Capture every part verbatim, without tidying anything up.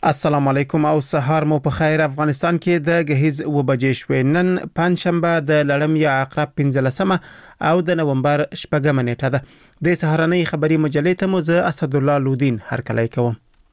السلام علیکم او سهار مو په خیر. افغانستان کې د جهیز و بجې شوې. نن پنځشنبه د لړم یا عقرب پنځلسمه او د نومبر شپږمه نیټه ده. د سهارنۍ خبري مجلې ته مو زه اسد الله لودین هرکلی کوم.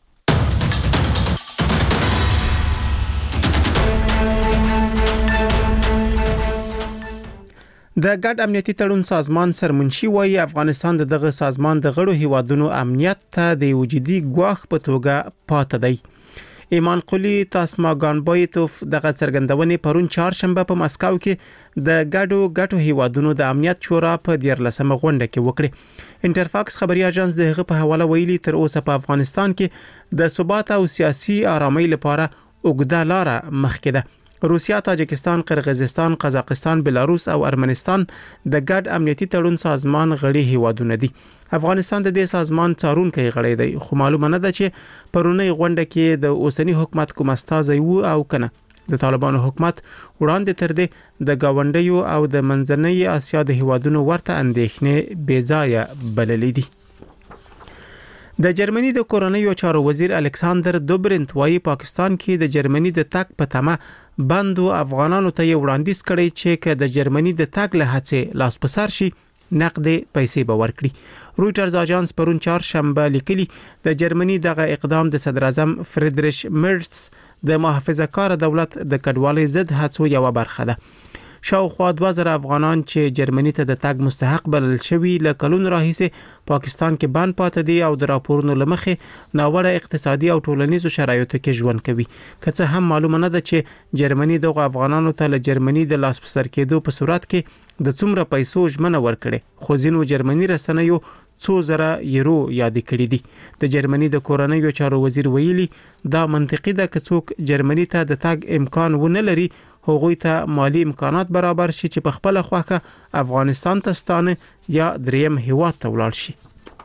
د ګډ امنیتي تړون سازمان سرمنشي وايي افغانستان دغه سازمان د غړو هیوادونو امنیت ته د وجودي ګواښ په توګه پاتې دی. ایمان قلی تاسماګانبایتوف دغه څرګندونې پرون چهارشنبه په مسکو کې د ګډو ګټو هیوادونو د امنیت شورا په دیارلسمه غونډه کې وکړه. انټرفاکس خبري اژانس دغه په حواله ویلي تر اوسه په افغانستان کې د ثبات او سیاسي آرامۍ لپاره اوږده لار مخکې ده. روسیا، تاجکستان، قرغیزستان، قزاقستان، بلاروس او ارمنستان د ګډ امنیتي تړون سازمان غړي هیوادونه دي. افغانستان د دې سازمان څارونکي غړی دی، خو معلومه نه ده چې پرونی غونډه کې د اوسنی حکومت کوم استازي وو او کنه. د طالبانو حکومت وړاندې تر دې د گاونډیو او د منځنۍ اسیا د هیوادونو ورته اندېښنې بې ځایه بللې دي. د جرمني د کورنیو چارو وزیر الکساندر دوبرنت وايي پاکستان کې د جرمني د تګ په تمه بندو افغانانو ته وړاندیز کړي چې که د جرمني د تګ له هڅې لاس په سر شي نقدي پیسې به ورکړي. رويټرز اژانس پرون چهارشنبه لیکلي د جرمني دغه اقدام د صدر اعظم فریدریش مرتس د محافظه کار دولت د کډوالۍ ضد هڅو یو برخه ده. شاوخوا دوه زره افغانان چې جرمني ته د تګ مستحق بلل شوي له کلونو راهیسې پاکستان کې بند پاتې دي او د راپورونو لمخې ناوړه اقتصادي او ټولنیزو شرایطو کې ژوند کوي. که څه هم معلومه نه ده چې جرمني دغه افغانانو ته له جرمني د لاس په سر کېدو په صورت کې د څومره پیسو ژمنه ورکړي، خو ځینو جرمني رسنیو څو زره یورو یاد کړی دي. د جرمني د کورنیو چارو وزیر ویلي دا منطقي ده که څوک جرمني ته د تګ امکان ونه لري هغوی ته مالی امکانات برابر شي چې په خپل خوخه افغانستان ته ستانه یا دریم هیواد ته ولاړ شي.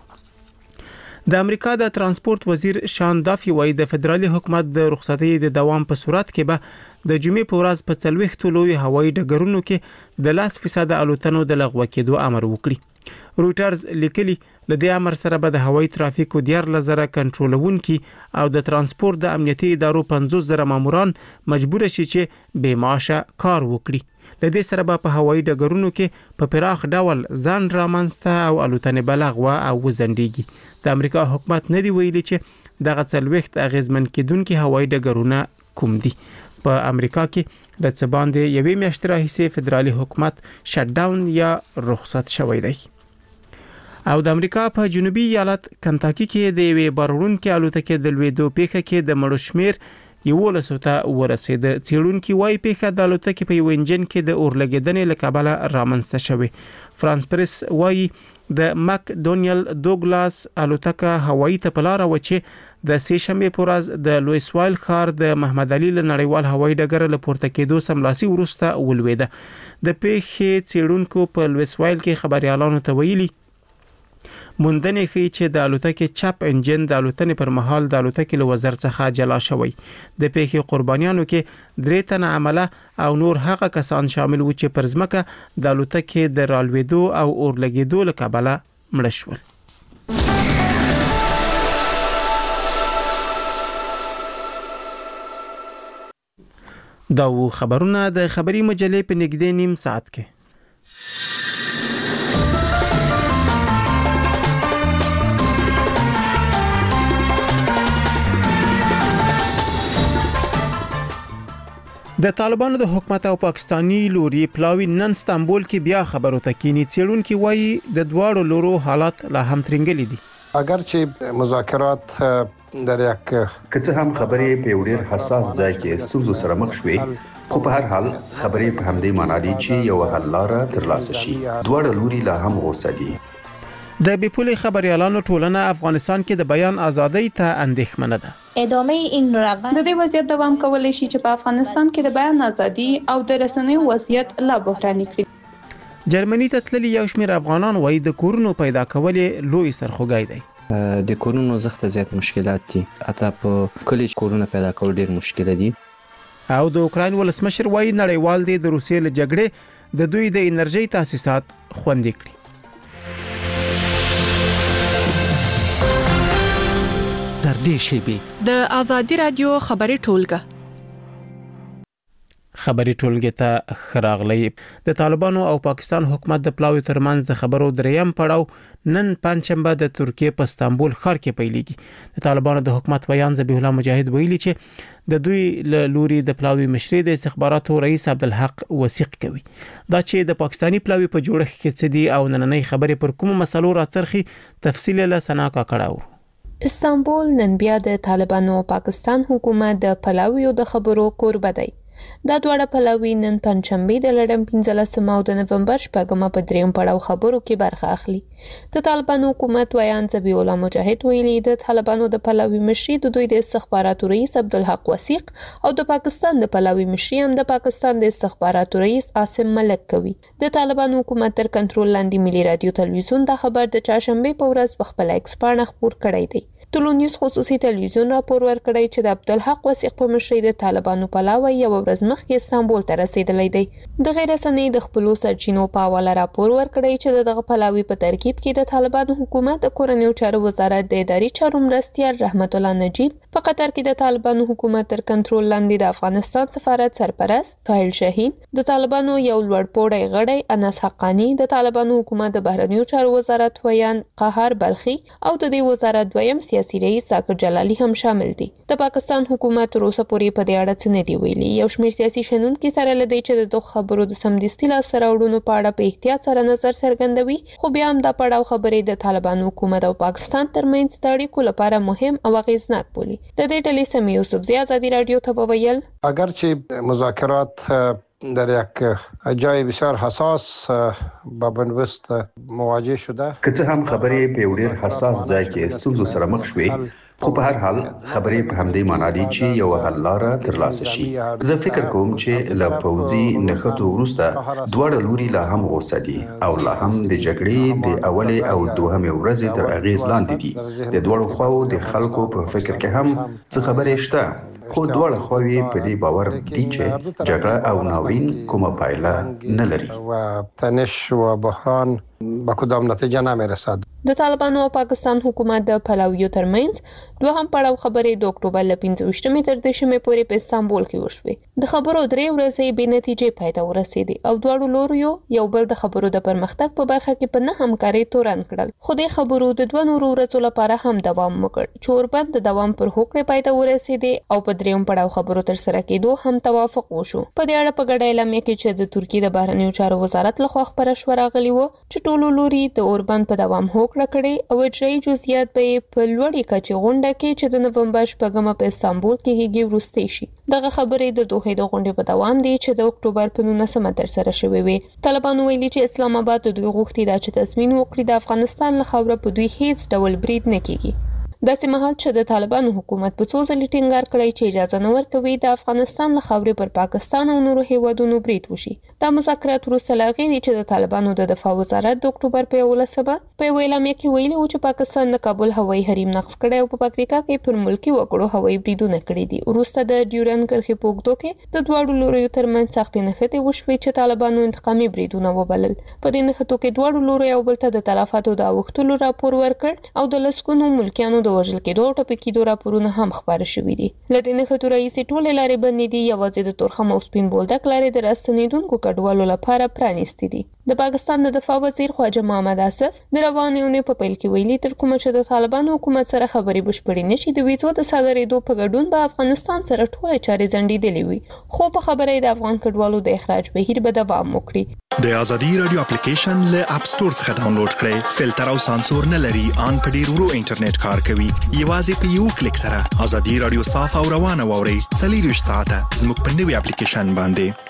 د امریکا د ترانسپورت وزیر شان دافي وايي د فدرالي حکومت د رخصتۍ د دوام په صورت کې به د جمعې په ورځ په څلوېښتو لوی هوایي ډګرونو کې د لاس فیصد الوتنو د لغوه کېدو امر وکړي. رويټرز لیکلي لدې امر سره به د هوایي ترافیکو دیارلس زره کنټرولونکي او د ترانسپورت د امنیتي ادارو پنځوس زره ماموران مجبور شي چې بې معاشه کار وکړي. لدې سره به په هوایي ډګرونو کې په پراخ ډول ځان رامنځته او الوتنې بلغوه او وزندېږي. د امریکا حکومت نه دی ویلي چې دغه څلوېښت اغیزمن کېدونکي هوایي ډګرونه کوم دي. په امریکا کې د څه باندې یوې میاشتې راهیسې فدرالي حکومت شټ ډاون یا رخصت شوی دی. او د امریکا په جنوبي ایالت کنټاکي کې د یوې بارونکو الوتکې د لوېدو پیښه کې د مړو شمیر یولس ته ورسید. څېړونکي وايي پیښه د الوتکې په یو انجن کې د اورلګیدنې له کبله رامنځته شوې. فرانس پریس وايي د مک ډونیل دوګلاس الوتکه هوایي ته په لار و چې د سې شنبه په ورځ د لویس وایل ښار د محمد علي له نړیوال هوایي ډګر له پورته کېدو سملاسي وروسته ولوېده. د پیښې څېړونکو په لویس وایل کې خبريالانو ته ویلي موندنې ښیي چې د الوتکې چپ انجن د الوتنې پر مهال د الوتکې له وزر څخه جلا شوی. د پیښې قربانیانو کې درې تنه عمله او نور هغه کسان شامل وو چې پر ځمکه د الوتکې د رالوېدو او اورلګېدو له کبله مړه شول. دا و خبرونه د خبري مجلې په نږدې نیم ساعت کې. د طالبانو د حکومت او پاکستانی لوري پلاوی نن استانبول کې بیا خبرو ته کینی. څېړونکي وایي د دواړو لورو حالات لا هم ترنګلي دي. اگر چې مذاکرات در یک کڅه هم خبرې په ډېر حساس ځای کې ستونزو سره مخ شوې، خو په هر حال خبرې په همدې معنی دي چې یو حل لار ترلاسه شي. دواړه لوري لا هم غوسه دي. د بیپولي خبريالانو ټولنه افغانستان کې د بیان ازادۍ ته اندېښمنه ده. ادامه این روند د دې وضعیت دوام کولای شي چې په افغانستان کې د بیان ازادي او د رسنیو وضعیت لا بحراني کړي. جرمني ته تللي یو شمېر افغانان وایي د کورونو پیدا کول لوی سرخوږی دی. د کورونو زخته زیات مشکلات دي، حتی په کلی کورونه پیدا کول ډیر مشکل دي. او د اوکراین ولسمشر وایي نړیوال دی د روسیې له جګړې د دوی د انرژي تاسیسات خوندي کړي. نږدې شي. د ازادي رادیو خبري ټولګه خبري ټولګه ته خراغلی. د طالبانو او پاکستان حکومت د پلاوی ترمنځ د خبرو دریم پړاو نن پنځشنبه د ترکیه په استانبول ښار کې پیلېږي. د طالبانو د حکومت ویان ذبیح الله مجاهد ویلي چې د دوی له لوري د پلاوی مشري د استخباراتو رئیس عبدالحق وثیق کوي. دا چې د پاکستانی پلاوی په جوړښت کې څه دي او نننۍ خبرې پر کوم مسلو راڅرخي تفصیل له سناکا کړهو. استانبول نن بیا د طالبانو او پاکستان حکومت د پلاویو د خبرو کوربه دی. دا دواړه پلاوی نن پنځشنبه د لړم پنځلسمه او د نومبر شپږمه په دریم پړاو خبرو کې برخه اخلي. د طالبانو حکومت ویان ذبیح الله مجاهد ویلي د طالبانو د پلاوی مشري د دوی د استخباراتو رئیس عبدالحق وثیق او د پاکستان د پلاوی مشري هم د پاکستان د استخباراتو رئیس عاصم ملک کوي. د طالبانو حکومت تر کنټرول لاندې ملي رادیو تلویزیون دا خبر د چهارشنبه په ورځ په خپل ایکس پاڼه خبر کړی دی. ټولو نیوز خصوصي تلویزیون راپور ورکړی چې د عبدالحق وثیق په مشرۍ د طالبانو پلاوی یو ورځ مخکې استانبول ته رسیدلی دی. د غیر رسنۍ د خپلو سرچینو په حواله راپور ورکړی چې دغه پلاوی په ترکیب کې د طالبانو حکومت د کورنیو چارو وزارت د اداري چارو مرستیال رحمت الله نجیب، په قطر کې د طالبانو حکومت تر کنټرول لاندې د افغانستان سفارت سرپرست طاهل شاهین، د طالبانو یو لوړ پوړی غړی انس حقانی، د طالبانو حکومت د بهرنیو چارو وزارت ویان قهار بلخي او د دې وزارت دویم سیاسي رئیس ذاکر جلالی هم شامل دي. د پاکستان حکومت تر اوسه پورې په دې اړه څه نه دی ویلي. یو شمېر سیاسي شنونکي سره لدی چې د دغه خبرو د سمدستي لاسته راوړنو په اړه په احتیاط سره نظر څرګندوي، خو بیا هم دا پړاو خبرې د طالبانو حکومت او پاکستان ترمنځ د اړیکو لپاره مهم او اغیزناک بولي. د دې ډلې سمي یوسفزی ازادي رادیو ته وویل اگرچه مذاکرات در یک جای بسیار حساس با بنوست مواجه شده که څه هم خبرې په یو ډېر حساس ځای کې ستونزو سره مخ شوې، خو په هر حال خبرې په همدې معنا دي چې یو حل لاره ترلاسه شي. زه فکر کوم چې له پوځي نښتو وروسته دواړه لوري لا هم غوسه دي او لا هم د جګړې د اولې او دوهمې ورځې تر اغېز لاندې دي. د دواړو خواو د خلکو په فکر کې هم څه خبرې شته، خو دواړه خواوې په دې باور دي چې جګړه او ناورین کومه پایله نه لري و تنش و بحران به کدام نتیجه نمیرسد. د طالبانو او پاکستان حکومت د پلاویو ترمنځ دوهم پړاو خبرې د اکتوبر له پنځه ویشتمې تر دشمې پورې په استانبول کې وشوې. د خبرو درې ورځې بې نتیجې پای ته ورسېدې او دواړو لوریو یو بل د خبرو د پرمختګ په برخه کې په نه همکارۍ تورن کړل. خو د خبرو د دوه نورو ورځو لپاره هم دوام وکړ چې اوربند د دوام پر هوکړې پای ته ورسېدې او په دریم پړاو خبرو تر سره کېدو هم توافق وشو. په دې اړه په ګډه اعلامیه کې چې د ترکیې د بهرنیو چارو وزارت لخوا خبره شوه راغلي و چې ټولو لوري د اوربند په دوام هوکړه کړې او اجرایي جزئیات به په لوړې کچې غونډه کې چې د نومبر شپږمه په استانبول کې کېږي وروستۍ شي. دغه خبرې د دوحې د غونډې په دوام دي چې د اکتوبر په نولسمه تر سره شوې وې. طالبانو ویلي چې اسلام آباد د دوی غوښتي دا چې تضمین وکړي د افغانستان له خاوره په دوی هیڅ ډول برید نه کیږي. داسې مهال چې د طالبانو حکومت په څو ځلې ټینګار کړی چې اجازه نه ورکوي د افغانستان له خاورې پر پاکستان او نورو هیوادونو برید وشي. دا مذاکرات وروسته له هغې دي چې د طالبانو د دفاع وزارت د اکتوبر په یولسمه په یوه اعلامیه کې ویلي و چې پاکستان د کابل هوایي حریم نقض کړی او په پکتیکا کې پر ملکي وګړو هوایي بریدونه کړي دي. وروسته د ډیورنډ کرښې په اوږدو کې د دواړو لوریو ترمنځ سختې نښتې وشوې چې طالبانو انتقامي بریدونه وبلل. په دې نښتو کې دواړو لورو یو بل ته د تلفاتو د اوښتلو راپور ورکړ او د لسګونو ملکیانو د وژل کېدو په کې دوه راپورونه هم خبر شوي دي. لدې نښتو راهیسې ټولې لارې بندې دي، یوازې د تورخم او سپین بولدک لارې د راستنېدونکو کډوالو لپاره پرانیستې دي. د پاکستان د دفاع وزیر خواجه محمد آصف د روانې اونۍ په پیل کې ویلي تر کومه چې د طالبانو حکومت سره خبرې بشپړې نشي د ویزو د صادرېدو په ګډون به افغانستان سره ټولې چارې ځنډېدلې وي، خو په خبره د افغان کډوالو د اخراج بهیر به دوام وکړي. د ازادي رادیو اپلیکیشن له اپ سټور څخه ډاونلوډ کړئ. فلټر او سانسور نه لري، ان په ډیر ورو انټرنیټ کار کوي. یوازې په یو کلیک سره ازادي رادیو صاف او روانه واورئ. څلور ساعته زموږ په نوي اپلیکیشن باندې.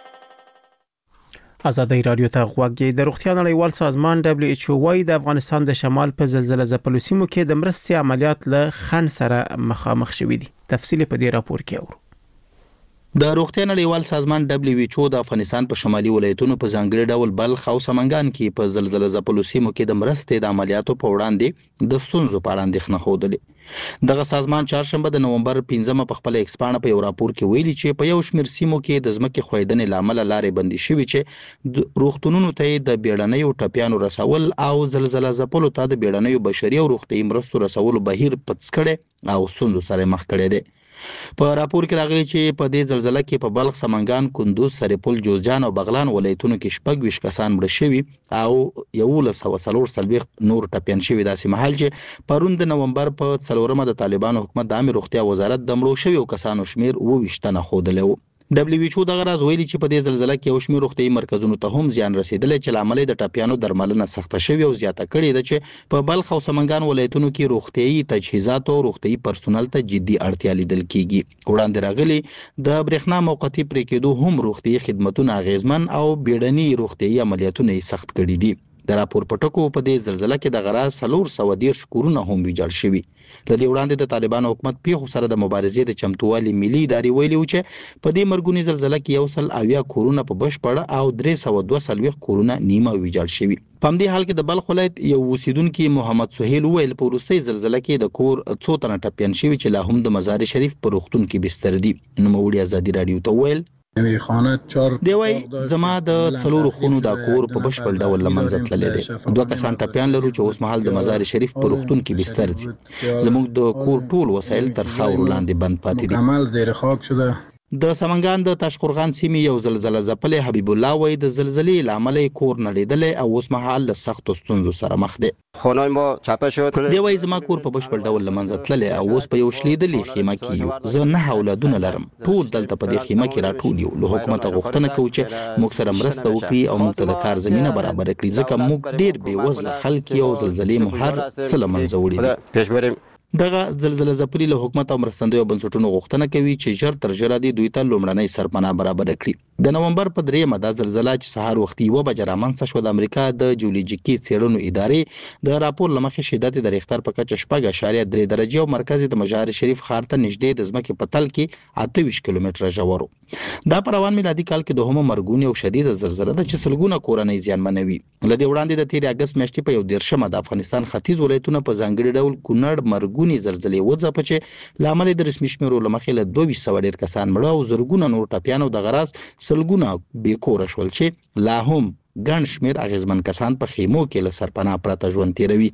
ازادي رادیو ته غوږی. د روغتیا نړیوال سازمان دبليو ایچ او وايي د افغانستان د شمال په زلزلې ځپلو سیمو کې د مرستې عملیات له خنډ سره مخامخ شوي دي. تفصیل په دې راپور کې اورو. د روغتیا نړیوال سازمان دبليو ایچ او د افغانستان په شمالي ولایتونو په ځانګړي ډول بلخ او سمنګان کې په زلزلې ځپلو سیمو کې د مرستې د عملیاتو په وړاندې د ستونزو په اړه اندېښنه خوده. دغه سازمان چهارشنبه د نومبر پنځمه په خپل ایکسپانه په یو راپور کې ویلي چې په یو شمېر سیمو کې د ځمکې ښویدنې لامل لارې بندي شوې چې روغتونونو ته د بیړنیو ټپیانو رسول او زلزلې ځپلو ته د بیړنیو بشري او روغتیايي مرستو رسولو بهیر پڅ کړي او ستونزو سره مخ کړي دي. په راپور کې راغلي چې په دې زلزلې کې په بلخ، سمنګان، کندوز، سرپل، جوزجان او بغلان ولایتونو کې شپږ ویشت کسان مړه شوي او یولس سوه څلور څلوېښت نور ټپیان شوي. داسې مهال چې پرون د نومبر په څلورمه د طالبانو حکومت د عامه روغتیا وزارت د مړو شویو کسانو شمیر اووه ویشت تنه ښودلی و. دبليو ایچ او دغه راز ویلي چې په دې زلزلې کې یو شمېر روغتیايي مرکزونو ته هم زیان رسیدلی چې له امله د ټپیانو درملنه سخته شوې او زیاته کړې ده چې په بلخ او سمنګان ولایتونو کې روغتیايي تجهیزات او روغتیايي پرسونل ته جدي اړتیا لیدل کیږي. وړاندې راغلي د برېښنا موقتي پرې کېدو هم روغتیايي خدمتونه اغیزمن او بیړني روغتیايي عملیاتونه یې سخت کړي دي. د راپور په ټکو په دې زلزلې کې د غراز څلور سوه دېرش کورونه هم ویجاړ شوي. له دې وړاندې د طالبانو حکومت پیښو سره د مبارزې د چمتووالي ملي ادارې ویلي و چې په دې مرګوني زلزلې کې یو سل اویا کورونه په بشپړه او درې سوه دوه څلوېښت کورونه نیمه ویجاړ شوي. په همدې حال کې د بلخ ولایت یو اوسیدونکي محمد سهیل وویل په وروستۍ زلزلې کې د کور څو تنه ټپیان شوي چې لا هم د مزار شریف په روغتون کې بستر دي. نوموړي ازادي راډیو ته وویل دی وای زما د څلورو خونو دا کور په بشپړ ډول له منځه تللی دی. دوه کسان ټپیان لرو چې اوس مهال د مزار شریف په روغتون کې بستر دي. زموږ د کور ټول وسایل تر خاورو لاندې بند پاتې دي. عمل زیر خاک شده. د سمنګان د تاشقرغان سیمې یو زلزلې ځپلی حبیب الله وای د زلزلې له امله کور نړېدلی او اوس مهال له سختو ستونزو سره مخ دی. خانه ما چپه شد. دی وای زما کور په بشپړ ډول له منځه تللی او اوس په یو شلیدلې خیمه کې یو. زه نه اولادونه لرم، ټول دلته په دې خیمه کې راټول یو. له حکومته غوښتنه کوو چې موږ سره مرسته وکړي او موږ ته د کار زمینه برابر کړي ځکه موږ ډېر بېوزله خلک یو. زلزلې مو هر څه له منځه وړي دي. پیش بریم. دغه زلزلې ځپلي له حکومت او مرستندویو بنسټونو غوښتنه کوي چې ژر تر ژره دې دوی ته لومړنۍ سرپناه برابر کړي. د نومبر په دریمه دا زلزلې چې سهار وختي یوه بجه رامنځته شوه د امریکا د جیولوجیکي څېړنو ادارې د راپور له مخې شدت د ریختر په کچه شپږ اعشاریه درې درجې او مرکز د مزار شریف ښار ته نږدې د ځمکې په تل کې اته ویشت کیلومتره ژور و. دا په روان میلادي کال کې دوهمه مرګونې او شدیده زلزله ده چې سلګونه کورنۍ زیانمنوي. له دې وړاندې د تېرې اګست میاشتې په یو دېرشمه د افغانستان ختیځ ولایتونه په ځانګړي ډول کونړ مرګونې زلزلې وځپه چې له امله د رسمي شمېرو له مخې له دوه ویشت سوه ډېر کسان مړه او زرګونه نور ټپیان او د غراض سلګونه بې کوره شول چې لا هم ګڼ شمېر اغېزمن کسان په خیمو کې له سرپناه پرته ژوند تېروي.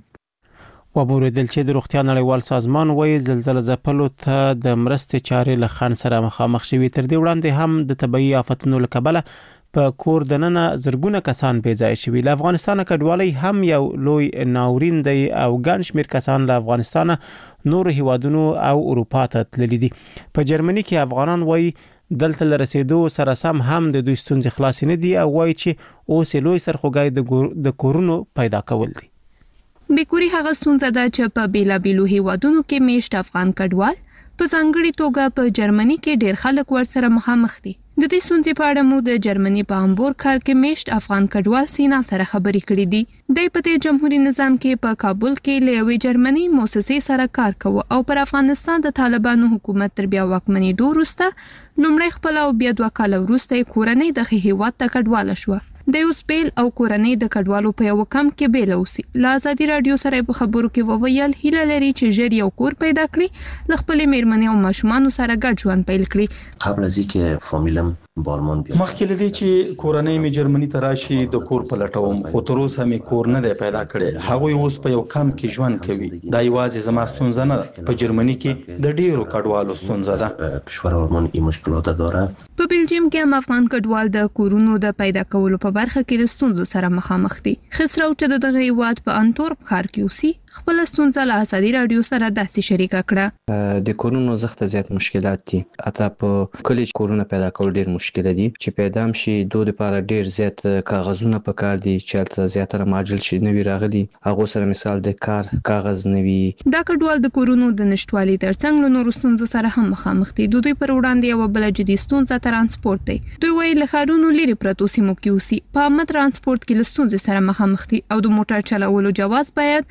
وموریدل چې د روغتیا نړیوال سازمان وایي زلزلې ځپلو ته د مرستې چارې له خنډ سره مخامخ شوي. تر دې وړاندې هم د طبیعي آفتونو له کبله په کور دننه زرګونه کسان بې ځایه شوي. له افغانستانه کډوالۍ هم یو لوی ناورین دی او ګڼ شمېر کسان له افغانستانه نورو هیوادونو او اروپا ته تللي دي. په جرمني کې افغانان وایي دلته له رسیدو سره سم هم د دوی ستونزې خلاصې نه دي او وایي چې اوس یې لوی سرخوږی د کورونو پیدا کول دي. بیکوري هغه ستونزه ده چې په بیلابیلو هیوادونو کې میشت افغان کډوال په ځانګړي توګه په جرمني کې ډېر خلک ورسره مخامخ دي. د دې ستونزې په اړه مو د جرمني په هامبورګ ښار کې میشت افغان کډوال سینا سره خبرې کړې دي. د په دې جمهوریت نظام کې په کابل کې له یوې جرمني مؤسسې سره کار کوي او پر افغانستان د طالبانو حکومت تر بیا واکمنېدو وروسته لومړی خپل او بیا دوه کاله وروسته کورنۍ دغه هیواد ته کډواله شوه. د یو سپیل او کورنۍ د کډوالو په یو کم کې بیل اوسي. له ازادي راډیو سره په خبرو کې وویل هیله لري چې ژر یو کور پیدا کړي، له خپلې میرمنې او ماشومانو سره ګډ ژوند پیل کړي. قبل از اینکه فامیلم بالمان بیاد مخکې له دې چې کورنۍ مې جرمني ته راشي د کور په لټوم، خو تر اوسه مې کور نه دی پیدا کړی. هغوی اوس په یو کم کې ژوند کوي. دا یوازې زما ستونزه نه ده، په جرمني کې د ډیرو کډوالو ستونزه ده. کشور آلمان این مشکلات داره. په بلجیم کې هم افغان کډوال د کورونو د پیدا کولو په برخه کې د ستونزو سره مخامخ دي. خسرو چې د دغه هیواد په انتورپ ښار کې اوسي خپل ستونزه له ازادي راډیو سره داسې شریکه کړه. د کورونو زخته زیات مشکلات دي. اته په کلیج کورونه پیدا کول ډیر مشکل دي. چې پیدا هم شي دوی لپاره ډیر زیات کاغذونه پکار دي چې تل زیاتره ماجل شي نوی راغلي. هغه سره مثال د کار کاغذ نوی. دا کډوال د کورونو د نشټوالي ترڅنګ له نورو ستونزو سره هم مخامخ دي. دوی پر وړاندې یو بل جدي ستونزه ترانسپورت دی. دوی وایي له ښارونو لرې پرتو سیمو کې اوسي په عامه ترانسپورت کې له ستونزې سره مخامخ دي او د موټر چلولو جواز باید په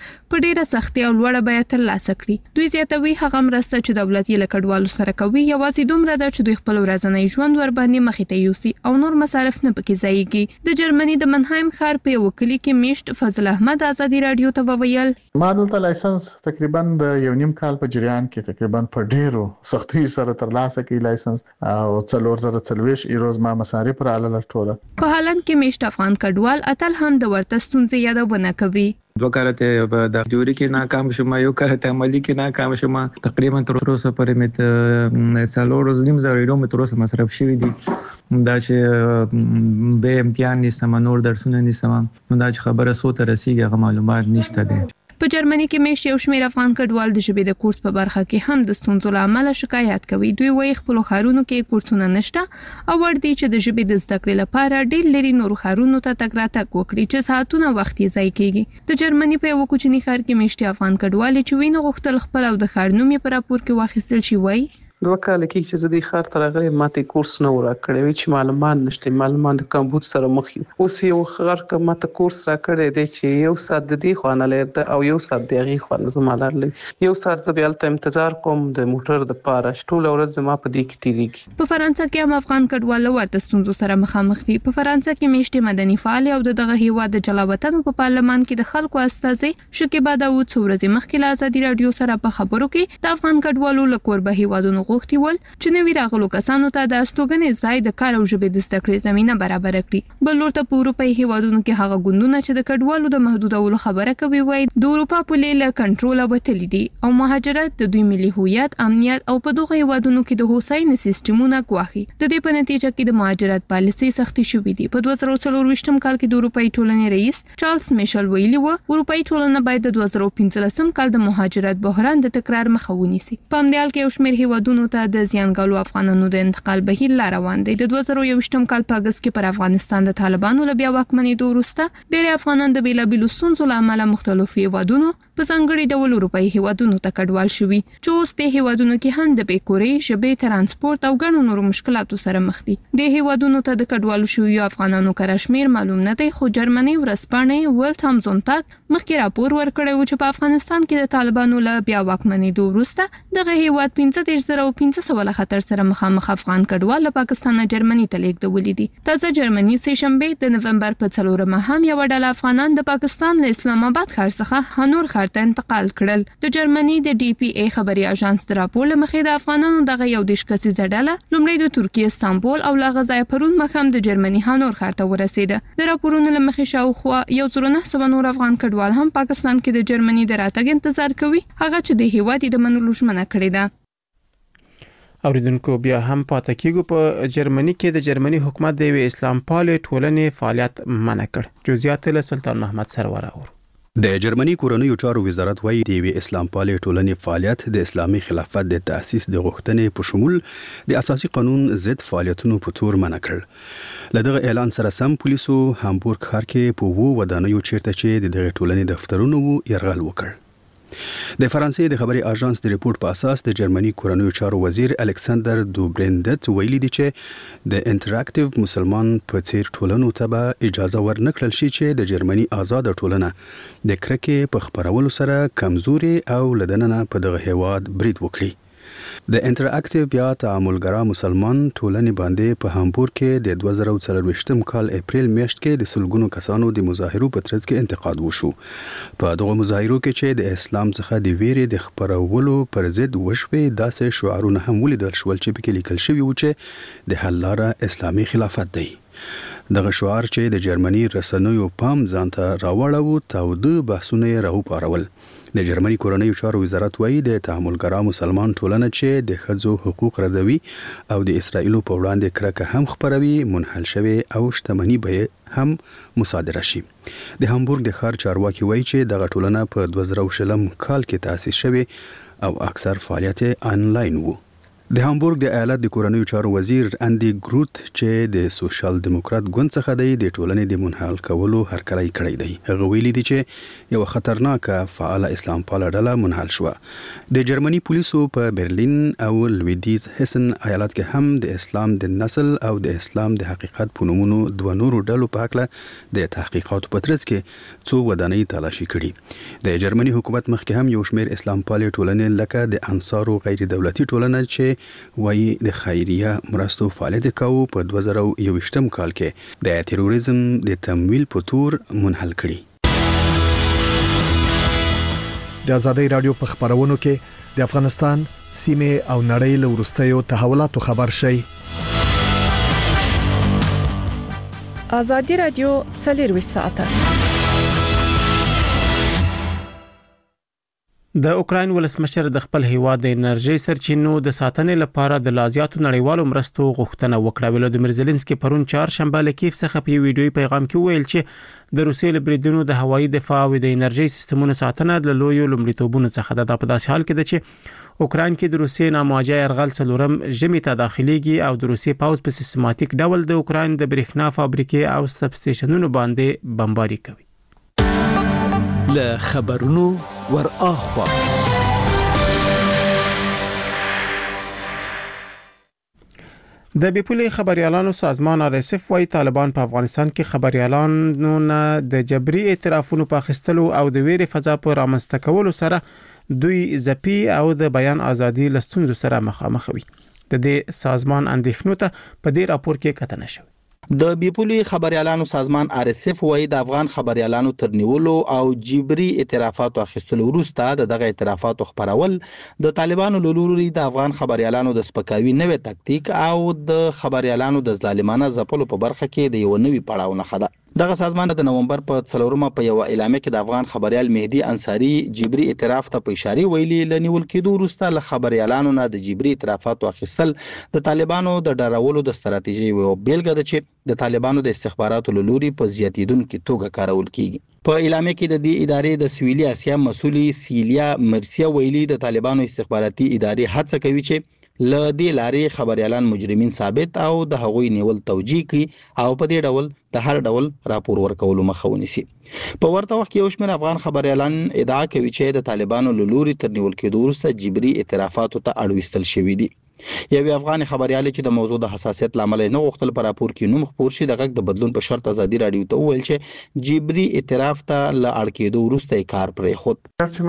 ډیره سختي او لوړه بیه ترلاسه کړي. دوی زیاتوي هغه مرسته چې دولت یې له کډوالو سره کوي یوازې دومره ده چې دوی خپل ورځنی ژوند ور باندې مخې ته یوسي او نور مصارف نه پکې ځایږي. د جرمني د منهایم ښار په یو کلی کې میشت فضل احمد ازادي رادیو ته وویل ما دلته لایسنس تقریبا د یو نیم کال په جریان کې تقریبا په ډیرو سختي سره ترلاسه کړي لایسنس او څلور زره څلويش ایروز ما مصارف را لاله ټوله. په هالند کې میشت افغان کډوال اتل هم د ورته ستونزې یادونه کوي. دوه کارته د تیوري کې ناکام شوم یو کارته عملی کې ناکام شوم تقریبا تر اوسه پورې مت څلور ورځې زم زړو مت اوسه مصرف شوی دي دا چې به امتحان نسم نور درسونه نسم نو دا چې خبره سو ته رسیږي معلومات نشته دي. په جرمني کې میشت یو شمېر افغان کډوال د ژبې د کورس په برخه کې هم د ستونزو له امله شکایت کوي. دوی وايي خپل خارونو کې کورسونه نشته او ور دي چې د ژبې د زده کړې لپاره ډېر لري نور خارونو ته تګ راتګ وکړي چې ساعتونه وخت یې ضایع کیږي. د جرمني په یو کوچني ښار کې میشت افغان کډوال چې ویني غوښتل خپل او د ښار نوم یې په راپور کې واخیستل شي وایي دوه کال کې چې زه د ښار ته راغلی ماته کورس نه ورکړی وي چې معلومات نشته معلومات د کمبود سره مخ یو اوس یو خبر که ماته کورس راکړی دی چې یو ساعت د دې خوانه لري او یو ساعت د هغې خوانه زما لري یو ساعت زه بیا هلته انتظار کوم د موټر د پاره ټوله ورځ زما په دې کې تېرېږي. په فرانسه کې هم افغان کډوال له ورته ستونزو سره مخامخ دي. په فرانسه کې میشتې مدني فعال او دغه هیواد د جلاوطن په پارلمان کې د خلکو استازي شکیبا داوود څو ورځې مخکې له ازادي رادیو سره په خبرو کې د افغان کډوالو له کوربه هیوادونو غوښتي ول چې نوي راغلو کسانو ته د استوګنې ځای د کار او ژبې د زده کړې زمينه برابر کړي. بل ورته په اروپایي هیوادونو کې هغه ګوندونه چې د کډوالو د محدودولو خبره کوي وایي د اروپا په لیله کنټرول وتلی دي او مهاجرت د دوی ملي هویت امنیت او په دغه هیوادونو کې د هوساینې سیستمونه ګواښي. د دې په نتیجه کې د مهاجرت پالیسي سختي شوې دي. په دوه زره څلور کال کې د اروپایي ټولنې رئیس چارلز میشل ویلي و اروپایي ټولنه باید د دوه زره پنځلسم کال د مهاجرت بحران د تکرار مخه ونیسي. په همدې حال کې یو شمېر هیوادونو ته د زیان ګالو افغانانو د انتقال بهیر لا روان دی. د دوه زره یوویشتم کال په اگست کې پر افغانستان د طالبانو له بیا واکمنېدو وروسته ډېر افغانان د بیلابیلو ستونزو له امله مختلفو هیوادونو په ځانګړي ډول اروپایي هیوادونو ته کډوال شوي چې اوس د هیوادونو کې هم د بیکورې ژبې ترانسپورت او ګڼو نورو مشکلاتو سره مخ دي. د هیوادونو ته د کډوالو شویو افغانانو کره شمیر معلوم نه دی خو جرمني ورځپاڼې ورلد هامزونتاګ مخکې راپور ورکړی و چې په افغانستان کې د طالبانو له بیا واکمنېدو وروسته دغه هیواد پنځه دېرش زره او پنځه سوه له خطر سره مخامخ افغان کډوال له پاکستان نه جرمني ته لیږدولي دي. تازه جرمني سه شنبه د نومبر په څلورمه هم یو ډله افغانان د پاکستان له اسلام آباد ښار څخه هنور ښار ته انتقال کړل. د جرمني د ډي پی ای خبري اژانس د راپور له مخې د افغانانو دغه یو دیش کسیزه ډله لومړی د ترکیه استانبول او له غزای پرون مخام د جرمني هنور ښار ته ورسېده. د راپورونو له مخې شاوخوا یو زره نه سوه نور افغان کډوال هم پاکستان کې د جرمني د راتګ انتظار کوي هغه چې د هیواد د منلو ژمنه کړې ده. اوریدونکو بیا هم پاتې کېږو. په جرمني کې د جرمني حکومت د اسلام پال ټولنې فعالیت منع کړ. جزئیات له سلطان محمد سرور اور. د جرمني کورنیو چارو وزارت وايي د اسلام پال ټولنې فعالیت د اسلامي خلافت د تأسیس د غوښتنې په شمول د اساسي قانون ضد فعالیتونو په تور منع کړ. لدغه اعلان سره سم پولیسو هامبورګ ښار کې په وو ودانیو چیرته چې د دغه ټولنې دفترونو یرغل وکړ. د فرانسې د خبري اژانس د ریپورت په اساس د جرمني کورنیو چارو وزیر الکساندر دوبرندت ویلي دی چې د انټراکټیو مسلمان په څیر ټولنو ته به اجازه ورنکړل شي چې د جرمني آزاد ټولنه د کرکې په خبرولو سره کمزوري او لدننه په دغه هیواد برید وکړي. د انټراکټیو یا تعاملګرا مسلمان ټولنې باندې په هامبورګ کې د دوه زره څلورویشتم کال اپریل میاشت کې د سلګونو کسانو د مظاهرو په ترڅ کې انتقاد وشو. په دغه مظاهرو کې چې د اسلام څخه د ویرې د خبرولو پر ضد وشوي داسې شعارونه هم ولیدل شول چې پکې لیکل شوی و چې د حل لاره اسلامي خلافت دی. دغه شعار چې د جرمني رسنیو پام ځانته راوړاوه تاوده بحثونه راوپارول. د جرمني کورنیو چارو وزارت وايي د تعاملګرا مسلمان ټولنه چې د ښځو حقوق ردوي او د اسرایلو په وړاندې کرکه هم خبروي منحل شوی او شتمني به هم مصادره شي. د هامبورګ د ښار چارواکي وايي چې دغه ټولنه په دوه زره شلم کال کې تأسیس شوی او اکثر فعالیت آنلاین وو. د هامبورګ د ایالت د کورنیو چارو وزیر اندي ګروت چې د سوشل دیموکرات ګوند څخه دی د ټولنې د منحل کولو هرکلی کړی دی. هغه ویلي دی چې یو خطرناکه فعال اسلام پاله ډله منحل شو. د جرمني پولیسو په برلین او لویدیز هسن ایالت کې هم د اسلام د نسل او د اسلام د حقیقت په نومونو دوه نورو ډلو په اړه د تحقیقاتو په ترڅ کې څو ودانۍ تلاشي کړي. د جرمني حکومت مخکې هم یو شمېر اسلام پالي ټولنې لکه د انصارو غیر دولتي ټولنه چې وایي د خیریه مرستو فعالیت کوي په دوه زره یو ویشتم کال کې د تروریزم د تمویل په تور منحل کړي. د آزادۍ رادیو په خبرونو کې د افغانستان سیمه او نړۍ له وروستیو تحولاتو خبر شي. آزادۍ رادیو څلور ساعته د اوکراین ولسمشر د خپل هیواد د انرژي سرچینو د ساتنې لپاره د لازیاتو نړیوالو مرستو غوښتنه وکړه. ولودمیر زيلنسکي پرون چهارشنبه له کیف څخه په ویډیوي پیغام کې ویل چې د روسیې له بریدونو د هوایي دفاع او د انرژي سیستمونو ساتنه د لویو لومړیتوبونو څخه ده. په داسې حال کې ده چې اوکراین کې د روسیې نامواجه يرغل څلورم ژمي ته داخليږي او د روسیې پاوز په سیستماتیک ډول د اوکراین د برېښنا فابریکې او سب سټیشنونو باندې بمباري کوي. له خبرونو ور اخوا د بیپولي خبريالانو سازمان آر اس اف وايي طالبان په افغانستان کې خبريالانو نه د جبري اعترافونو په اخیستلو او د ویرې فضا په رامنځته کولو سره دوی ځپي او د بیان ازادي لستونزو سره مخامخ وي. د دې سازمان اندېښنو ته په دې راپور کې کتنه شوې. د بیپولي خبريالانو سازمان آر اس اف وايي د افغان خبريالانو ترنیولو او جبري اعترافاتو اخیستلو وروسته دغه اعترافاتو خبرول د طالبانو لوري د افغان خبريالانو د سپکاوي نوې تکتیک او د خبريالانو د ظالمانه ځپلو په برخه کې د یو نوي پړاو نه خده. دغه سازمان د نومبر په څلورمه په یو اعلامیه کې د افغان خبريال مهدي انصاری جبري اعتراف ته په اشاره ویلي لنیول کېدو وروسته له خبريالانو نه د جبري اعترافاتو اخیستل د طالبانو د ډارولو د ستراتیژي یو بیلګه ده چې د طالبانو د استخباراتو لوري په زیاتیدونکو توګه کارول کیږي. په اعلامیه کې د دې ادارې د سویلي اسیا مسؤلي سیلیا مرسیا ویلي د طالبانو استخباراتي ادارې هڅه کوي چې ل دې لارې خبريالان مجرمین ثابت او د هغوی نیول توجیه کوي او په دې ډول د هر ډول راپور ورکولو مخه ونیسي. په ورته وخت کې یو شمېر افغان خبريالان ادعا کوي چې د طالبانو لوري تر نیول کېدو وروسته جبري اعترافاتو ته اړوستل شوی دي. یو افغان خبريال چې د موضوع د حساسیت لامل نه غوښتل پر راپور کې نوم خپور شي د غږ د بدلون په شرط ازادي رادیو ته ویل چې جبري اعتراف ته ل اړ کېدو وروسته کار پرې خود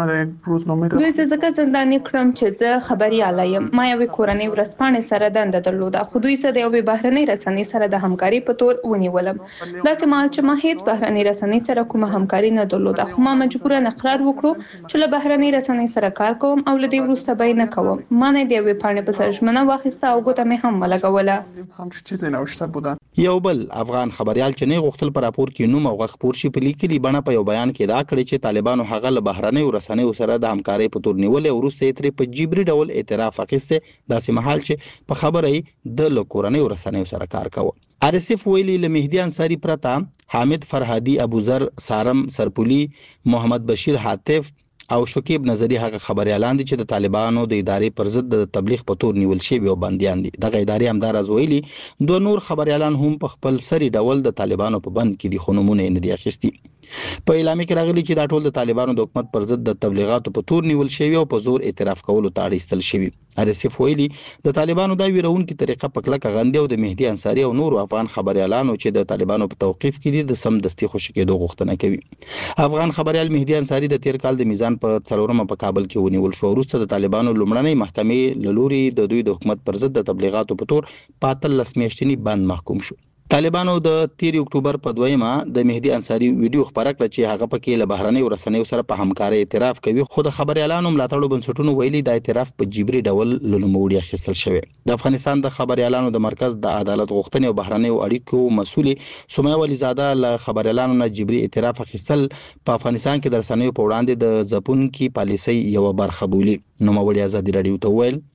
دوی ځکه زنداني کړم چې زه خبريال یم. ما یو کورنۍ ورسپانې سره دنده درلوده خو دوی سره یو بهرنۍ رسنۍ سره د همکاري په تور ونیولم. داسې مال چې ما هیڅ بهرنۍ رسنۍ سره کومه همکاري نه درلوده خو ما مجبوره اقرار وکړو چې له بهرنۍ رسنۍ سره کار کوم او له دې وروسته به نه کوم. ما نه دی وی پاڼې په سر منه واخیسته او ګوته مې هم ولګوله. یو بل افغان خبريال چې نه غوښتل پر راپور کې نوم او غږ پور شي په لیکلي بڼه په یو بیان کې دا کړی چې طالبانو هغه له بهرنۍ رسنۍ سره د همکارۍ په تور نیول او وروسته یې په جبري ډول اعتراف اخیسته داسې محل چې په خبرې د لکورنۍ رسنۍ سره کار کوي. آر اس اف ویلي له مهدي انصاری پرتا حامد فرهادي ابوذر سارم سرپولی محمد بشیر حاتف او شکیب نظری هغه خبريالان دي چې د طالبانو د ادارې پر ضد د تبلیغ په تور نیول شوی او بنديان دي. دغه ادارې همدار از ویلي دوه نور خبريالان هم په خپل سری ډول د طالبانو په بند کې دي خو نمونه نه دي اخیستي. په اعلامیه کې راغلي چې دا ټول د طالبانو د حکومت پر ضد د تبلیغاتو په تور نیول شوی او په زور اعتراف کولو ته اړ شوی. آر اس اف ویلي د طالبانو د ویرونکو طریقه په کلکه غندي او د مهدي انصاری او نور افغان خبريالانو چې د طالبانو په توقيف کې دي د سم دستي خوشی کېدو غوښتنه کوي. افغان خبريال مهدي انصاری د تیر کال د میزان په څلورمه په کابل کې ونیول شو. وروسته د طالبانو لومړنۍ محکمې لوري د دوی د حکومت پر ضد د تبلیغاتو په تور پاتل لسمیشتنی بند محکوم شو. طالبانو د تیر اکتوبر په دویمه د مهدي انصاری ویډیو خبره کړه چې هغه پکې له بهرنۍ رسنیو سره په همکارۍ اعتراف کوي خو د خبريالانو ملاتړو بنسټونو ویلي د اعتراف په جبري ډول لومړی اخیستل شوی. د افغانستان د خبريالانو د مرکز د عدالت غوښتنې او بهرنۍ اړیکو مسؤل سمیه ولیزاده له خبريالانو نه جبري اعتراف اخیستل په افغانستان کې د رسنیو په وړاندې د ځپونکو پالیسۍ یو برخه بولی. نو مولوی ازادي رادیو ته ویل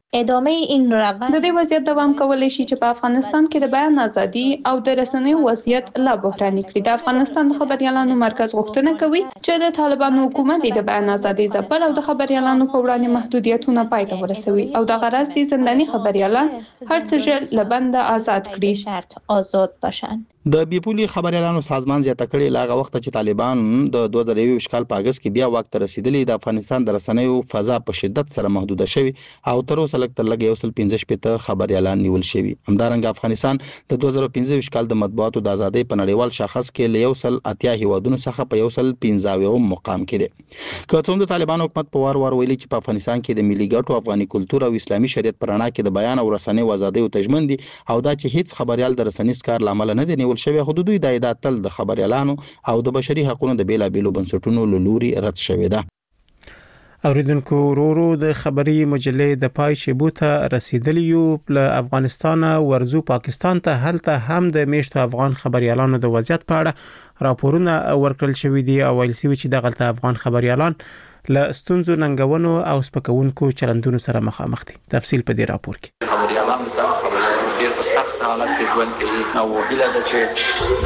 ادامه این روند د دې وضعیت دوام کولی شي چې په افغانستان کې د بیان ازادي او د رسنیو وضعیت لا بحراني کړي. د افغانستان د خبريالانو مرکز غوښتنه کوي چې د طالبانو حکومت د بیان ازادي ځپل او د خبريالانو په وړاندې محدودیتونه پای ته ورسوي او د غرض د زنداني خبريالان هر څه ژر له بنده آزاد کړي. شرط آزاد باشند. د بیپولي خبريالانو سازمان زیاته کړي لاغه وخت چې طالبان د دوه زره یوولس کال په اگست کې بیا وخت رسیدلی د افغانستان د رسنیو فضا په شدت سره محدوده شوی او تر اوسه لږ تر لږ یو سل پنځه شپږ خبريالان نیول شوی. همدارنګه افغانستان د دوه زره پنځه کال د مطبوعاتو د ازادۍ په نړیوال شاخص کې له یو سل اتیا هیوادونو څخه په یو سل پنځه مقام کې دی. که څوم د طالبان حکومت په وار وار ویلي چې په افغانستان کې د ملي ګټو، افغاني کلتور او اسلامي شریعت پر رڼا کې د بیان او رسنیو ازادۍ او تضمین دي او دا چې هیڅ خبريال د رسنیز کار لامل نه دی نیول شوی، خو دوی د تل د خبريالانو او د بشري حقوقو د بیلابېلو بنسټونو له لوري رد شوې ده. اوریدونکو ورورو د خبري مجلې د پای شیبو ته رسیدلی یو له افغانستان ورزو پاکستان ته هلته هم د میشتو افغان خبريالانو د وضعیت په اړه راپورونه ورکړل شوې دي او ویل شوی چې د غلطه افغان خبريالان له ستونزو ننګونو او سپکونکو چلندونو سره مخامخ دي. تفصیل په دې راپور کې. خبريالان د خبريالانو ډیر په سخت حالت کې ژوند کوي او هیله ده چې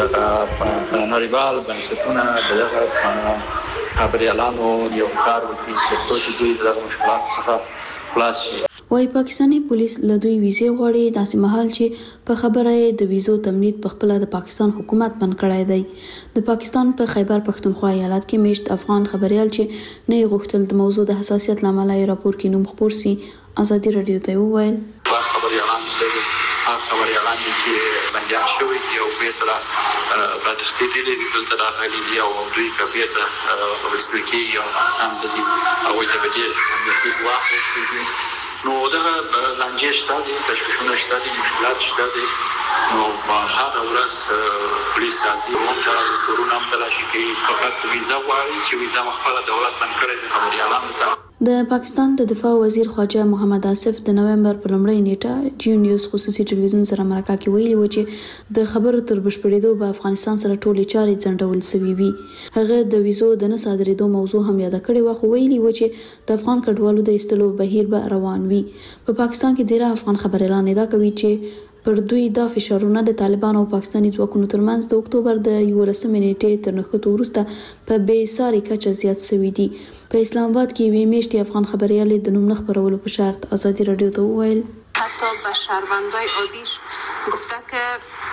د نړیوال بنسټونه دغه خبريالانو یو کار وکړي چې دوی دغه مشکلات څخه خلاص شي. وای پاکستاني پولیس له دوی ویزه غواړي داسې مهال چې په خبره د ویزو تمدید په خپل د پاکستان حکومت بند کړای دی. د پاکستان په خیبر پختونخوا ایالت کې میشت افغان خبريال چې نه غوښتل د موضوع د حساسیت لامل یې راپور کې نوم خبر سي ازادي رادیو ته وویل خبريالان چې هغه خبريالان چې بنديان شوي دي او بیرته په تختیدلي دي دلته راغلي دي او دوی کبیرته ورسلکي او افغانستان بزي او د بدیل د واقع نو دغه لانجې شته دي، تشویشونه شته دي، مشکلات شته دي. نو په هغه ورځ پولیس راځي او موږ ته راپورونه هم تلاشي کوي. فقط ویزا غواړي چې ویزا خپله دولت بند کړی د خبريالانو ته. د پاکستان د دفاع وزیر خواجه محمد آصف د نومبر په لومړۍ نیټه جی نیوز خصوصي ټلویزیون سره مرکه کې ویلي و چې د خبرو تر بشپړېدو به افغانستان سره ټولې چارې ځنډول شوې وي. هغه د ویزو د نه صادرېدو موضوع هم یاد کړې و، خو ویلي و چې د افغان کډوالو د ایستلو بهیر به روان وي. په پاکستان کې ډېر افغان خبريالان ادعا کوي چې پر دوی دا فشارونه د طالبانو او پاکستاني ځواکونو ترمنځ د اکتوبر د یولسمې نیټې تر نښتو وروسته په بې ساري کچه زیات شوي دي. په اسلام آباد کې یوې میاشتې افغان خبريالې د نوم نه خپرولو په شرط ازادي رادیو ته وویل حتی به شهروندای عادیش گفته که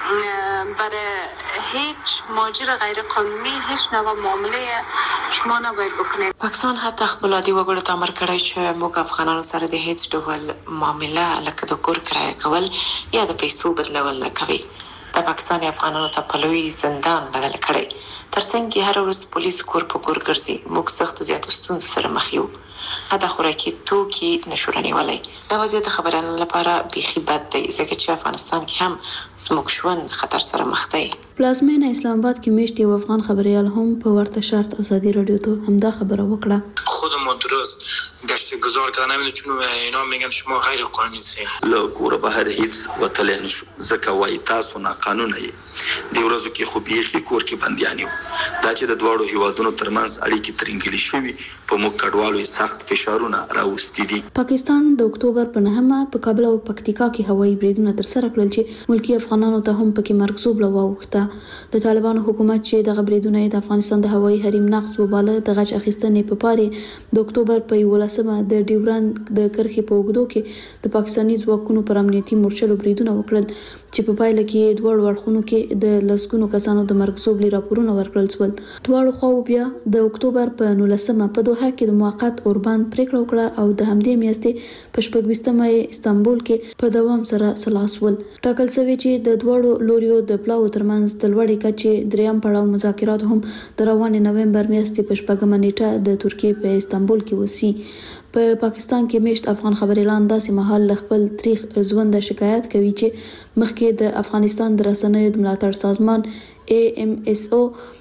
برای هیچ ماجر غیر قانونی هیچ نوع معامله شما نباید بکنید. پاکستان حتی خپل عادي وګړو ته امر کړی چې موږ افغانانو سره د هیڅ ډول معامله لکه د کور کرایه کول یا د پیسو بدلول نه کوي. د پاکستان افغانانو ته په لوی زندان بدل کړی. ترڅنګ هر ورځ پولیس کور په کور ګرځي. موږ سخت زیاتو ستونزو سره مخ یو. حتی خوراکي توکي نشو رانیولی. دا وضعیت خبريالانو لپاره بیخي بد دی ځکه چې افغانستان کې هم زموږ ژوند خطر سره مخ دی. پلازمینه اسلام آباد کې میشت یو افغان خبريال هم په ورته شرط ازادي رادیو ته همدا خبره وکړه. خودمون درست گشتگزار تا نمیدونم چون اینا میگن شما غیر قانونی سین له کوره بهر هیڅ وتل نشو ځکه وای تاسو نه قانون یې دی ورځو کې خو بیخي کور کې بنديان یو. دا چې د دواړو هیوادونو ترمنځ اړیکې ترنګلې شوي په موږ کډوالو سخت فشارونه راوستي دي. پاکستان د اکتوبر په نهمه په کابل او پکتیکا کې هوایي بریدونه ترسره کړل چې ملکی افغانانو ته هم پکې مرګ زوبله واوښته. د طالبانو حکومت چې د غبرېدونه د افغانستان د هوایي حریم نقض وباله د غچ اخیستنې په پاره د اکتوبر په یولسمه د ډیورند د کرخې په اوږدو کې د پاکستاني ځواکونو پر امنیتي مورچلو بریدونه وکړل چې په پایله کې دوه ورخونو کې د لسګونو کسانو د مرګ زوبلې راپورونه ورکړل شول. دواړو خواو بیا د اکتوبر په نولسمه په دوحه کې د موقت اوربان پریکړه وکړه او د همدې میاشتې په شپږویشتمه استانبول کې په دوام سره سلاس ول. ټاکل شوی چې د دوړو لوریو د پلاو ترمنځ د لوړې کچې دریم پړاو مذاکرات هم د روانې نومبر میاشتې په شپږمه نیټه د ترکیې په استانبول کې وسی. په پاکستان کې میشت افغان خبريالان داسې مهال خپل تاریخ ژوند شکایت کوي چې مخکې د افغانستان د رسنیو د ملاتړ سازمان ای ام اس او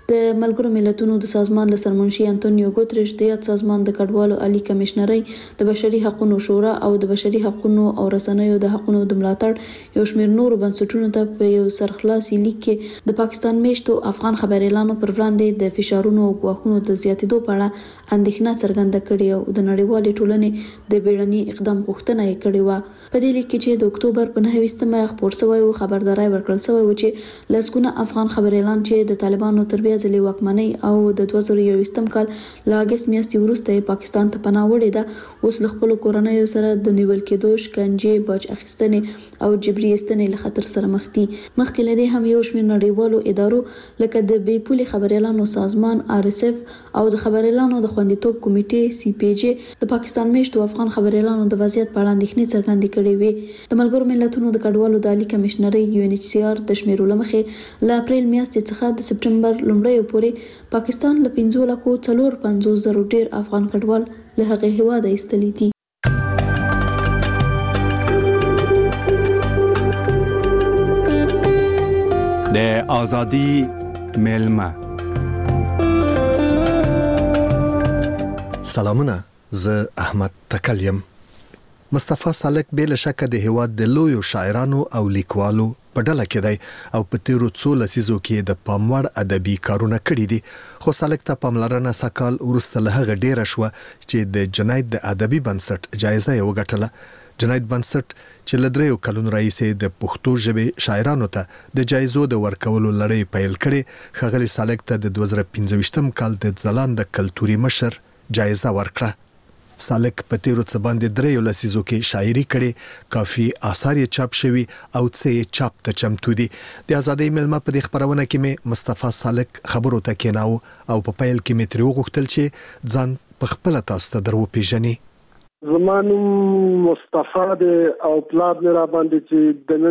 د ملګرو ملتونو د سازمان له سرمنشي انټونیو ګوتریش د یاد سازمان د کډوالو عالی کمشنري د بشري حقوقو شورا او د بشري حقوقو او رسنیو د حقوقو د ملاتړ یو شمېر نورو بنسټونو ته په یو سرخلاصي لیک کې د پاکستان میشتو افغان خبريالانو پر وړاندې د فشارونو او غواخونو د زیاتېدو په اړه اندېښنه څرګنده کړې او د نړیوالې ټولنې د بیړني اقدام غوښتنه یې کړې و. په دې لیک کې چې د اکتوبر په نهه ویشتمه خبر شوی و خبرداري ورکړل شوی و چې لسګونه افغان خبريالان چې د طالبانو تر ځلې واکمنۍ او د دوه زره یوویشتم کال له اګست میاشتې وروسته پاکستان ته پناه وړې ده اوس له خپلو کورنیو سره د نیول کېدو شکنجې باج اخیستنې او جبري ایستنې له خطر سره مخ دي. مخکې له دې هم یو شمېر نړیوالو ادارو لکه د بې پولې خبريالانو سازمان آر اس اف او د خبريالانو د خوندیتوب کمیټې سی پی جی د پاکستان میشتو افغان خبريالانو د وضعیت په اړه اندېښنې څرګندې کړې وې. د ملګرو ملتونو د کډوالو د عالی کمشنري یو ان ایچ سی آر د شمیرو له مخې له اپریل میاشتې څخه د سپټمبر لومړیو پورې پاکستان له پنځه لکو څلور پنځوس زره ډیر افغان کډوال له هغه هیواده ایستلي دي. د ازادي ملما سلامونه، زه احمد تکلیم. مصطفی سالک بل شک د هیواد د لویو شاعرانو او لیکوالو په ډله کې دی او په تیرو څو لسیزو کې د پاموړ ادبي کارونه کړي دي، خو سالک ته پاملرنه سکال ورسته له هغه ډیره شو چې د جنید د ادبي بنسټ جایزه یې وګټله. جنید بنسټ چې له دریو کلونو راهیسې د پښتو ژبې شاعرانو ته د جایزو د ورکولو لړۍ پیل کړي، ښاغلي سالک ته د دوه زره پنځه ویشتم کال د ځلان د کلتوري مشر جایزه ورکړه. سالک په تیرو څه باندې دریو لسیزو کې شاعري کړي، کافي آثار یې چاپ شوي او څه یې چاپ ته چمتو دي. د ازادۍ ملما په دې خبرونه کې مې مصطفی سالک خبرو ته کېناو او په پیل کې مې ترې وغوښتل چې ځان په خپله تاسو ته در وپېژني. زما نوم مصطفی دی او پلار مې را باندې چې د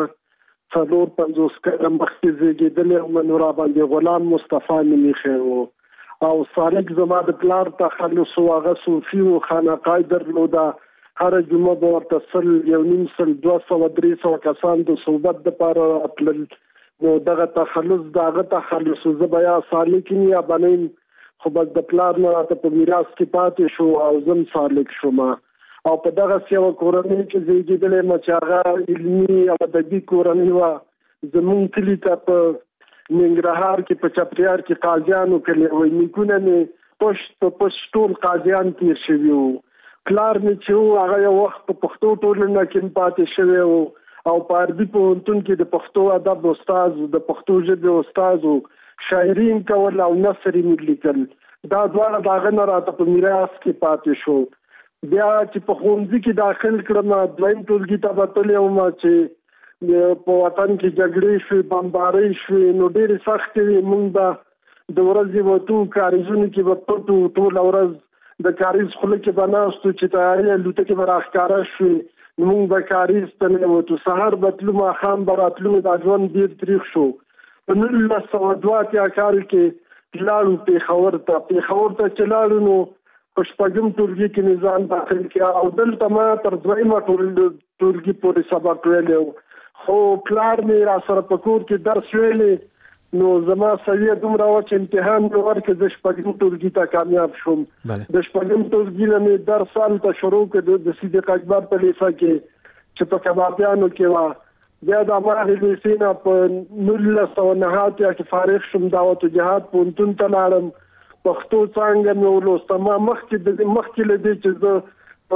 نن څلور پنځوس کاله مخکې زېږېدلی او من را باندې غلام مصطفی نوم ایښی و او سالک زما د پلار تخلص و هغه صوفي و خانقاه درلوده. هر جمعه به ورته سل یو نیم سل دوه سوه درې سوه کسان د صحبت دپاره راتلل. نو دغه تخلص د هغه تخلص زه به یا سالک یم یا به نه یم، خو بس د پلار نه راته په میراث کې پاتې شو او زه هم سالک شوم. او په دغسې یوه کورنۍ کې زېږېدلی یم چې هغه علمي او ادبي کورنۍ وه. زمونږ کلي ته په ننګرهار کې په چپریار کې قاضیانو کلی وای، نیکونه مې پشت په پشت ټول قاضیان تیر شوي وو. پلار مې چې و هغه یو وخت په پښتو ټولنه کې پاتې شوی و او په عربي پوهنتون کې د پښتو ادب استاد، د پښتو ژبې استاد و، شاعري یې کول او نثر یې لیکل. دا دواړه د هغه نه راته په میراث کې پاتې شو. بیا چې په ښوونځي کې داخل کړم، دویم ټولګي ته به تللی وم چې په وطن کې جګړې شوې، بمبارۍ شوې، نو ډېرې سختې وې. موږ به د ورځې وتو، کاریزونو کې به پټو، ټوله ورځ د کاریز خوله کې به ناستو چې تیارې الوتکې به راښکاره شوې، نو موږ به کاریز ته ننوتو. سهار به تلو، ماښام به راتلو. دا ژوند ډېر تریخ شو. په نولس سوه دوه اتیا کال کې لاړو پېښور ته. پېښور ته چې لاړو نو په شپږم ټولګي کې مې ځان داخل کړه او دلته ما تر دویمه ټولګي پورې سبق ویلی و. خو پلار مې را سره په کور کې درس ویلی، نو زما سویه دومره وه چې امتحان مې ورکړ، زه شپږم ټولګي ته کامیاب شوم. د شپږم ټولګي نه مې درس هلته شروع کړ د صدیق اکبر په لیسه کې چې په کبابیانو کې وه. بیا د هماغې لیسې نه په نولس سوه نهه اتیا کې فارغ شوم، دعوت جهاد پوهنتون ته لاړم. پښتو څانګه مې ولوسته. ما مخکې مخکې له دې چې زه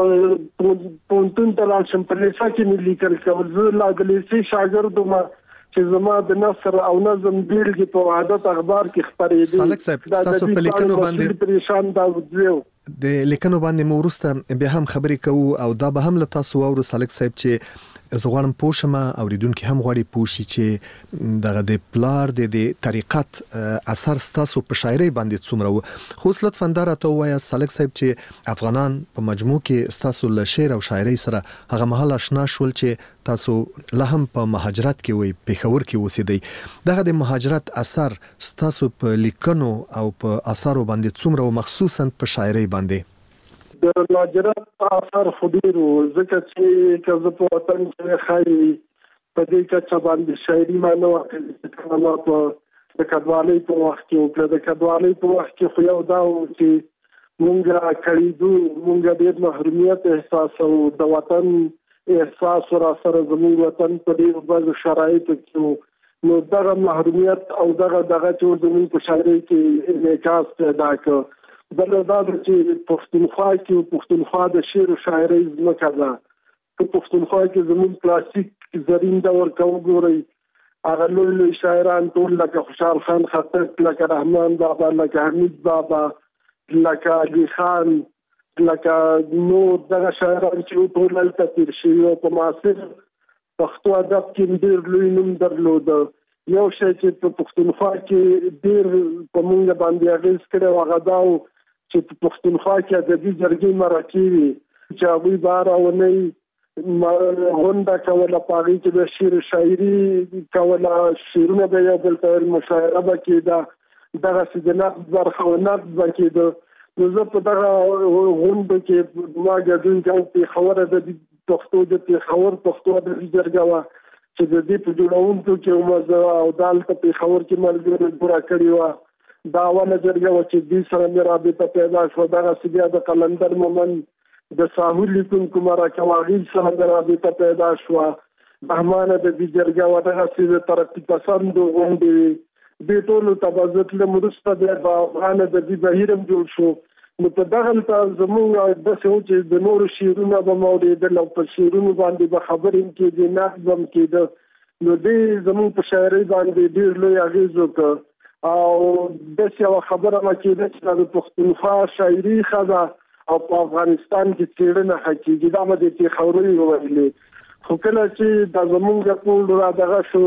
پوهنتون ته لاړ شم په لیسه کې مې لیکل کول. زه لا د لیسې شاګرد وم چې زما د نثر او نظم بیلګې په وحدت اخبار کې خپرېدې. سالک صاحب، ستاسو په لیکنو باندې پریشان داود زه د لیکنو باندې مو وروسته بیا هم خبرې کوو او دا به هم له تاسو واورو سالک صاحب چې زه غواړم پوه شم، اوریدونکي هم غواړي پوه شي چې دغه د پلار د طریقت اثر ستاسو په شاعرۍ باندې څومره و. خو اوس لطفا دا راته ووایه سالک صاحب چې افغانان په مجموع کې ستاسو له شعر او شاعرۍ سره هغه مهال اشنا شول چې تاسو لا هم په مهاجرت کې وي، پېښور کې اوسېدئ. دغه د مهاجرت اثر ستاسو په لیکنو او په اثارو باندې څومره و، مخصوصا په شاعرۍ باندې؟ د مهاجرت اثر خو ډېر و، ځکه چې که زه په وطن کې ښایي په دې کچه باندې شاعري ما نه وه کړې. کله ما په د کډوالۍ په وخت کې وکړه. د کډوالۍ په وخت کې خو یو دا و چې مونږه کړیدو مونږه ډېر محرومیت احساسو، د وطن احساس را سره زموږ وطن په ډېر بعضو شرایطو کې نو دغه محرومیت او دغه دغه چې زموږ په شاعرۍ کې انعکاس پیدا کړ. بل دا چې پښتونخوا کې پښتونخوا د شعر او شاعرۍ ځمکه ده. په پښتونخوا کې زموږ کلاسیک زرین دور کې وګورئ، هغه لوی لوی شاعران ټول لکه خوشحال خان خټک، لکه رحمان بابا، لکه حمید بابا، لکه علي خان، لکه نور دغه شاعران چې ټول هلته تېر شوي او په معاصر پښتو ادب کې ډېر لوی نوم درلوده. یو شی چې په پښتونخوا کې ډېر په مونږ باندې اغېز کړی و هغه دا و چې په پښتونخوا کې ادبي جرګې مرکې وي چې هغوی به هره اونۍ غونډه کوله، په هغې کې به شعر شاعري کوله، شعرونه به یو بل ته ویل، مشاعره به کېده، دغسې د نقد برخه و نقد به کېده. نو زه په دغه غونډو کې ما ګډون کوم. پېښور ادبي پښتو د پېښور پښتو ادبي جرګه وه چې د دې په جوړونکو کې وم زه او دا هلته پېښور کې ملګرو جوړه کړې وه. دا اوله جرګه وه چې دوی سره مې رابطه پیدا شوه. دغسې بیا د قلندر مومند د ساحل لیکونکو مرکه وه، هغوی سره مې رابطه پیدا شوه. بهمان ادبي جرګه وه، دغسې د ترقي پسندو غونډې وې. دې ټولو ته به زه تلم. وروسته بیا به افغان ادبي بهیر هم جوړ شو. نو په دغلته زموږ داسې و چې د نورو شعرونه به مو اورېدل او په شعرونو باندې به خبرې هم کېدې، نقد به هم کېده. نو دې زموږ په شاعرۍ باندې ډېر لوی اغېز وکړ. او داسې یوه خبره به کېده چې دا د پښتونخوا شاعري ښه ده او په افغانستان کې څېړنه ښه کېږي. دا به د پېښورۍ وویلې. خو کله چې دا زموږ ټول را دغه شو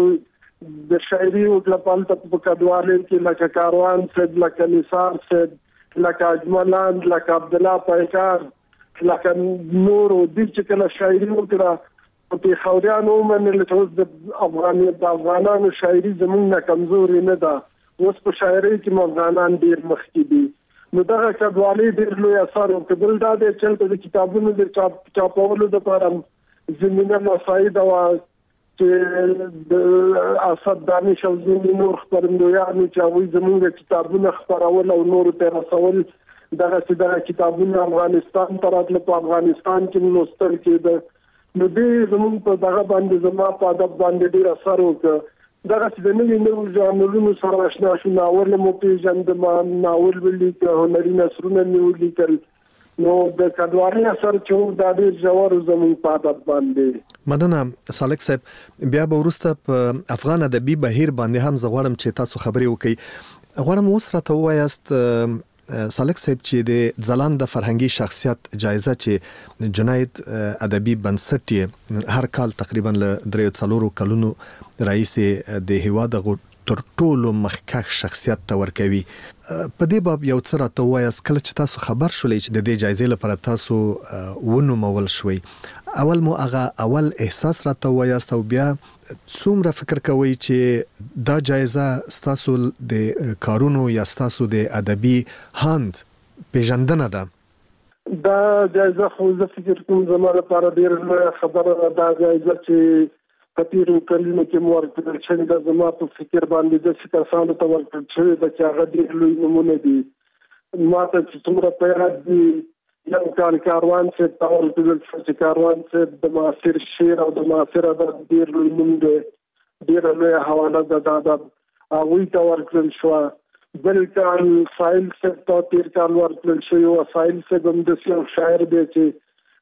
د شاعري وکړه په هلته په کډوالۍ کې لکه کاروان صاحب، لکه نثار صاحب، لکه اجملان، لکه عبدالله پیکار، لکه نور دوی چې کله شاعري وکړه په پېښوریانو ومنله چې اوس د افغان د افغانانو شاعري زموږ نه کمزورې نه ده. اوس په شاعرۍ کې مو افغانان ډېر مخکې دي. نو دغه کډوالۍ ډېر لوی اثر وکړ. بل دا دی چې هلته د کتابونو د چاپ چاپولو دپاره زمینه مساعده وه چې د اسد دانش او ځینې نور خپرندویانو چې هغوی زموږ کتابونه خپرول او نورو ته رسول، دغسې دغه کتابونه افغانستان ته راتله، په افغانستان کې لوستل کېده. نو دې زموږ په دغه باندې زما په ادب باندې ډېر اثر وکړ. دغسې د نوي نوو ژانرونو سره اشنا شو. ناول مو پېژندم، ناول ولیکه، هنري نثرونه مې ولیکل. نو د کډوالۍ اثر چې دا ډېر ژور زموږ په ادب باندې. مننه سالک صاحب. بیا به وروسته په افغان ادبي بهیر باندې هم زه غواړم چې تاسو خبرې وکړئ. غواړم اوس راته ووایاست سالک صاحب چې د ځلانده فرهنګي شخصیت جایزه چې جنید ادبي بنسټ یې هر کال تقریبا له درې څلورو کلونو راهیسې د هیواد تر ټولو مخکښ شخصیت ته ورکوي. په دې باب یو څه راته ووایاست. کله چې تاسو خبر شولئ چې د دې جایزې لپاره تاسو ونومول شوئ، اول مو هغه اول احساس راته ووایاست او بیا څومره فکر کوئ چې دا جایزه ستاسو د کارونو یا ستاسو د ادبي هاند پیژندنه ده؟ دا جایزه خو زه فکر کوم زما لپاره ډېره لویه خبره ده. دا جایزه چې په تېرو کلونو کې مو ورکړل شوې ده، زما په فکر باندې داسې کسانو ته ورکړل شوې ده چې هغه ډېر لوی نومونه دي. ما ته چې څومره په یاد دي، یو کال کاروان صاحب ته ورکړل شو چې کاروان صاحب د معاصر شعر او د معاصر ادب ډېر لوی نوم دی، ډېره لویه حواله ده د ادب، هغوی ته ورکړل شوه. بل کال ساحل صاحب ته تېر کال ورکړل شوی و. ساحل صاحب هم داسې یو شاعر دی چې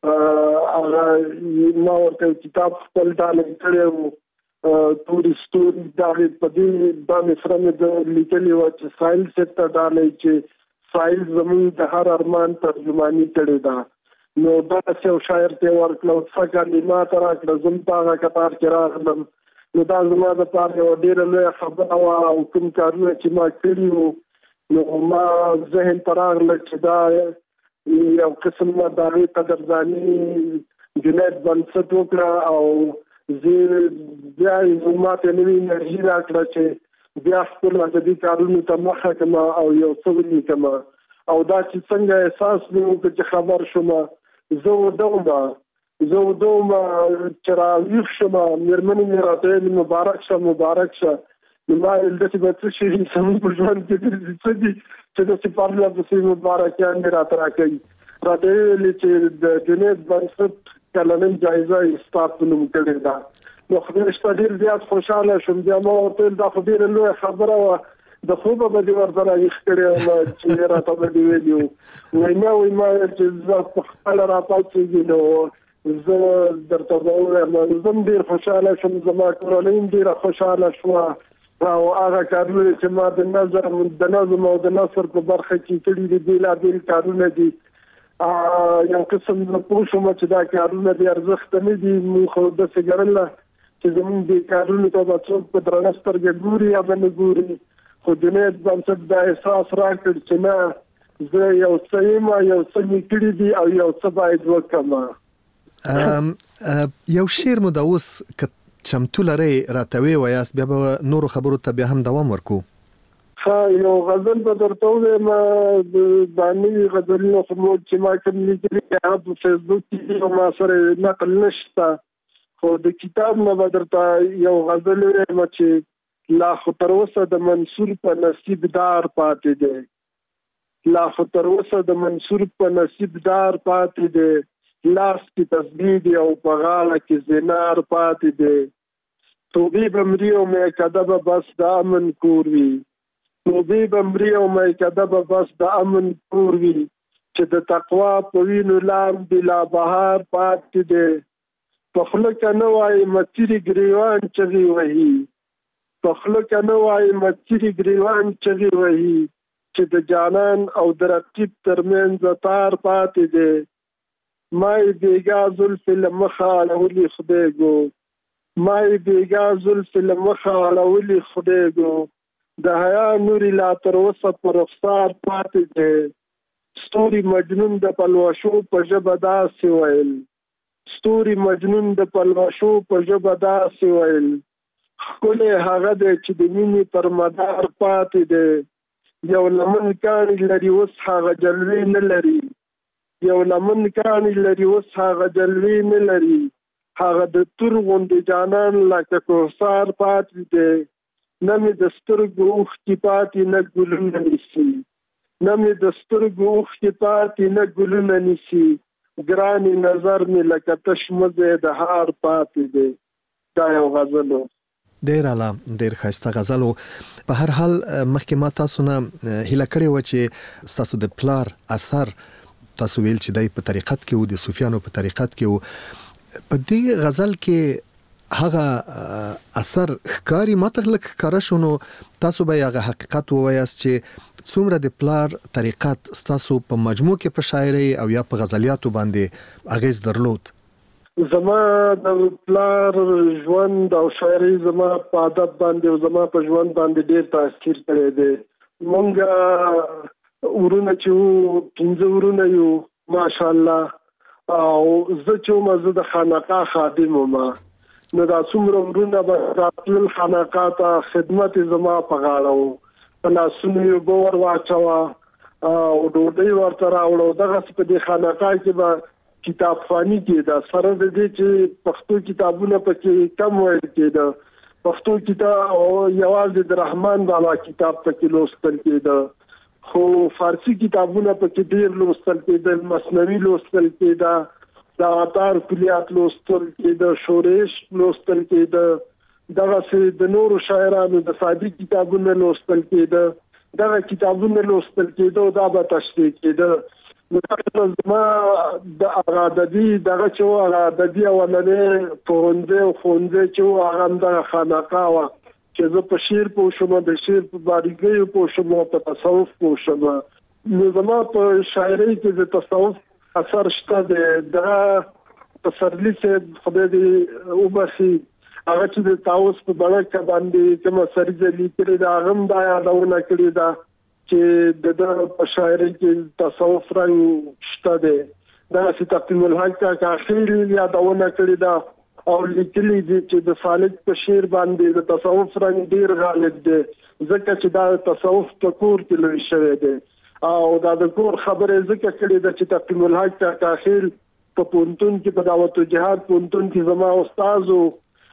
هغه ما ورته کتاب خپل ډالۍ کړی و، تورې ستوري. دغې په دې دا مصره مې د لیکلې وه چې ساحل صاحب ته ډالۍ چې ساحل زموږ د هر ارمان ترجماني کړې ده. نو داسې یو شاعر ته یې ورکړه او څه کالې ما ته راکړه، زه هم په هغه کتار کې راغلم. نو دا زما دپاره یوه ډېره لویه خبره وه. او کوم کارونه چې ما کړي وو نو ما ذهن ته راغله چې دا یو قسم د هغې قدرداني جنید بنسټ وکړه او زه بیا یې ما ته نوې انرژي راکړه چې بیا خپل ادبي کارونو ته مخه کړم او یو څه ولیکم. او دا چې څنګه احساس مې وکړ چې خبر شوم، زه وده وم زه وده وم چې راویښ شوم، مېرمنې مې راته ویل مبارک شه مبارک شه نو ما د څه به څه شي سم په ژوند کې څه دي چې د سپارلا په سیمه مبارکان را تراکي را دې چې د جنید بنسټ کلنن جایزه استاپنوم کړی دا نو خبره ستاسو زیات خوشاله شوم بیا ما ورته دا خبره لوی خبره و د خوبه به دې ورته راځي کړی چې راته به دی ویلو نو ما وای ما چې زه په خپل راپاتې نو زه درته وایم زه ډیر خوشاله شوم زما کورنۍ ډیر خوشاله شو او هغه کارونه چې ما د نظر د نظم او د نثر په برخه کې کړي دي بېلابېل کارونه دي یو قسم د پوه شوم چې دا کارونه د ارزښت نه دي موږ خو داسې ګڼله چې زموږ دې کارونو ته به څوک په درنه سترګه ګوري یا به نه ګوري خو جنید بنسټ دا احساس راکړ چې نه زه یو څه یم یو څه مې کړي دي او یو څه باید وکړم. یو شعر مو د اوس چمتو لري راتوي وایاست بیا به نورو خبرو ته بیا هم دوام ورکو. ها یو غزل به درته وایم باندې غزلونه خو چې ما کوم لیکلي هغه په فیسبوک کې ما سره نقل نشته خو د کتاب نه به درته یو غزل وایم چې لا خو تر اوسه د منصور په نصیب دار پاتې دی لا خو تر اوسه د منصور په نصیب دار پاتې دی لاس کې تسبیح دی او په غاړه کې زنار پاتې دی توبې بمري او مې کده بس د امن کور وي توبې بمري او مې کده بس د امن کور وي چې د تقوا په وینو لاندې لا بهار پاتې دی په خوله کې نه وایي مچري ګریوان چغې وهي په خوله کې نه وایي مچري ګریوان چغې وهي چې د جانان او د رقیب ترمنځ تار پاتې دی مای بیگا زلف لمخه اړولی خدایګو مای بیگا زلف لمخه اړولی خدایګو د حیا نوري لا تر اوسه پر رخسار پاتې دی ستوري مجنون د پلوشو په ژبه داسې ویل ستوري مجنون د پلوشو په ژبه داسې ویل ښکلی هغه دی چې د مینې پر مدار پاتې دی یو لمن کاڼي لري اوس هغه جلوې نه لري یو لمن کاڼي لري اوس هغه جلوې نه لري هغه د تور غوندې جانان لکه کوثر پاتې دی نه مې د سترګو اوښکې پاتې نه ګلونه نیسي نه مې د سترګو اوښکې پاتې نه ګلونه نیسي ګرانې نظر مې لکه تش مزی د هار پاتې دی دا یو غزل و. ډیر اعلی ډیر ښایسته غزل و. په هر حال مخکې ما تاسو نه هیله کړې وه چې ستاسو د پلار اثر تاسو ویل چې دای په طریقت کې وو د صوفیانو په طریقت کې وو په دې غزل کې هغه اثر ښکاری ماته لک ښکاره شونو تاسو به هغه حقیقت ووایاست چې څومره د پلار طریقت ستاسو په مجموع کې په شاعري او یا په غزلیاتو باندې اغیز درلود. زما د پلار ژوند او شاعري زما په ادب باندې او زما په ژوند باندې ډیر تاثیر کړی دی. مونږ ورونه چې پنځه ورونه یو ماشاءالله او زه چې مزه د خانقاه خادم وم نو دا څومره ورونه به راتلل خانقاه ته خدمت زما په غاړه و په لاسونو یې ګور واچوه او ډوډۍ ورته راوړو دغسې په دې خانقاه کې به کتابخواني کېده سره د دې چې پښتو کتابونه پکې کم ویل کېده پښتو کتاب یوازې د رحمان بابا کتاب پکې لوستل کېده خو فارسی کتابونه پکې ډېر لوستل کېدل مثنوي لوستل کېده د عطار کلیات لوستل کېده شورش لوستل کېده دغسې د نورو شاعرانو د سادي کتابونه لوستل کېده دغه کتابونه لوستل کېده او دا به تشریح کېده نو زما د هغه ادبي دغه چې و هغه ادبي اولنی پوهنځی او ښوونځی چې و هغه همدغه خانقاه وه چې زه په شعر پوه شوم د شعر په باریکیو پوه شوم او په تصوف پوه شوم نو زما په شاعرۍ کې د تصوف اثر شته دی دغه پسرلي صاحب خدای دې وبخي هغه چې د طاووس په بڼه باندې کومه سریزه لیکلې ده هغه هم دا یادونه کړې ده چې د ده په شاعرۍ کې تصوف رنګ شته دی دغسې تقدیم الحق کاکا خیل یادونه کړې ده او لیکلي دي چې د سالک په شعر باندې د تصوف رنګ ډېر غالب دی ځکه چې دا تصوف په کور کې لوی شوی دی او دا د کور خبرې ځکه کړې ده چې تقدیم الحق کاکا خیل په پوهنتون کې په دعوت الجهاد پوهنتون کې زما استاد و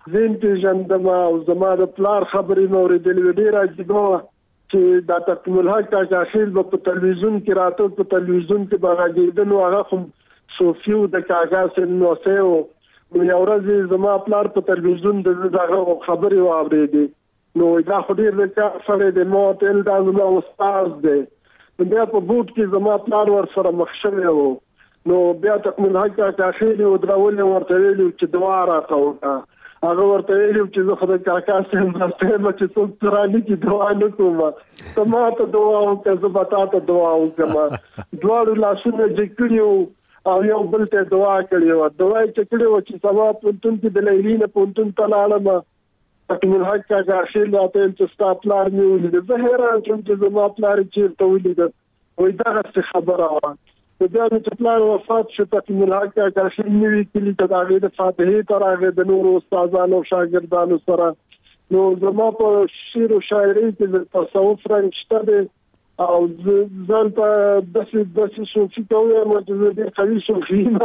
زین پیژندم او زما د پلار خبرې مې اورېدلې ډېره عجیبه چې دا تقسیم الحق کاکا خیل په تلویزیون کې راته په تلویزیون کې باغېدل نو هغه خو صوفیو د کاکا سن نو سه نو یو ورځ زما پلار په تلویزیون د دغه خبرې واورېدې نو دا خو ډېر د سره د موتل دا زما استاد دی بیا په بوت کې زما پلار ور سره مخ شوی و نو بیا تکمل حق کاکا خیل او درول ورته ویلو چې دعا راکوه هغه ورته ویلو چې زه خدای کاکا سم راته چې څوک ترانه کې دعا نه کوم ته ما ته دعا وکړه زه به تا ته دعا وکړم دواړو لاسونه چې کړیو او یو بل ته دعا کړې و دعا چې کړې و چې سبا پونتون کې د لیلین پونتون تلاړم تکمل حق کاکا خیل راته چې ستا پلار مې ولید زه حیران شوم چې زما پلار چیرته ولید وای دا څه خبره وه نو بیا چې پلار وفات شو تکمل حق کاکا خیل نوي کلي ته د هغې د فاتحې ته راغی د نورو استادانو او شاګردانو سره نو زما په شعر و شاعرۍ کې د تصوف رنګ شته دی او ځان ته داسې داسې صوفي ته ووایم چې زه ډېر قوي صوفي یم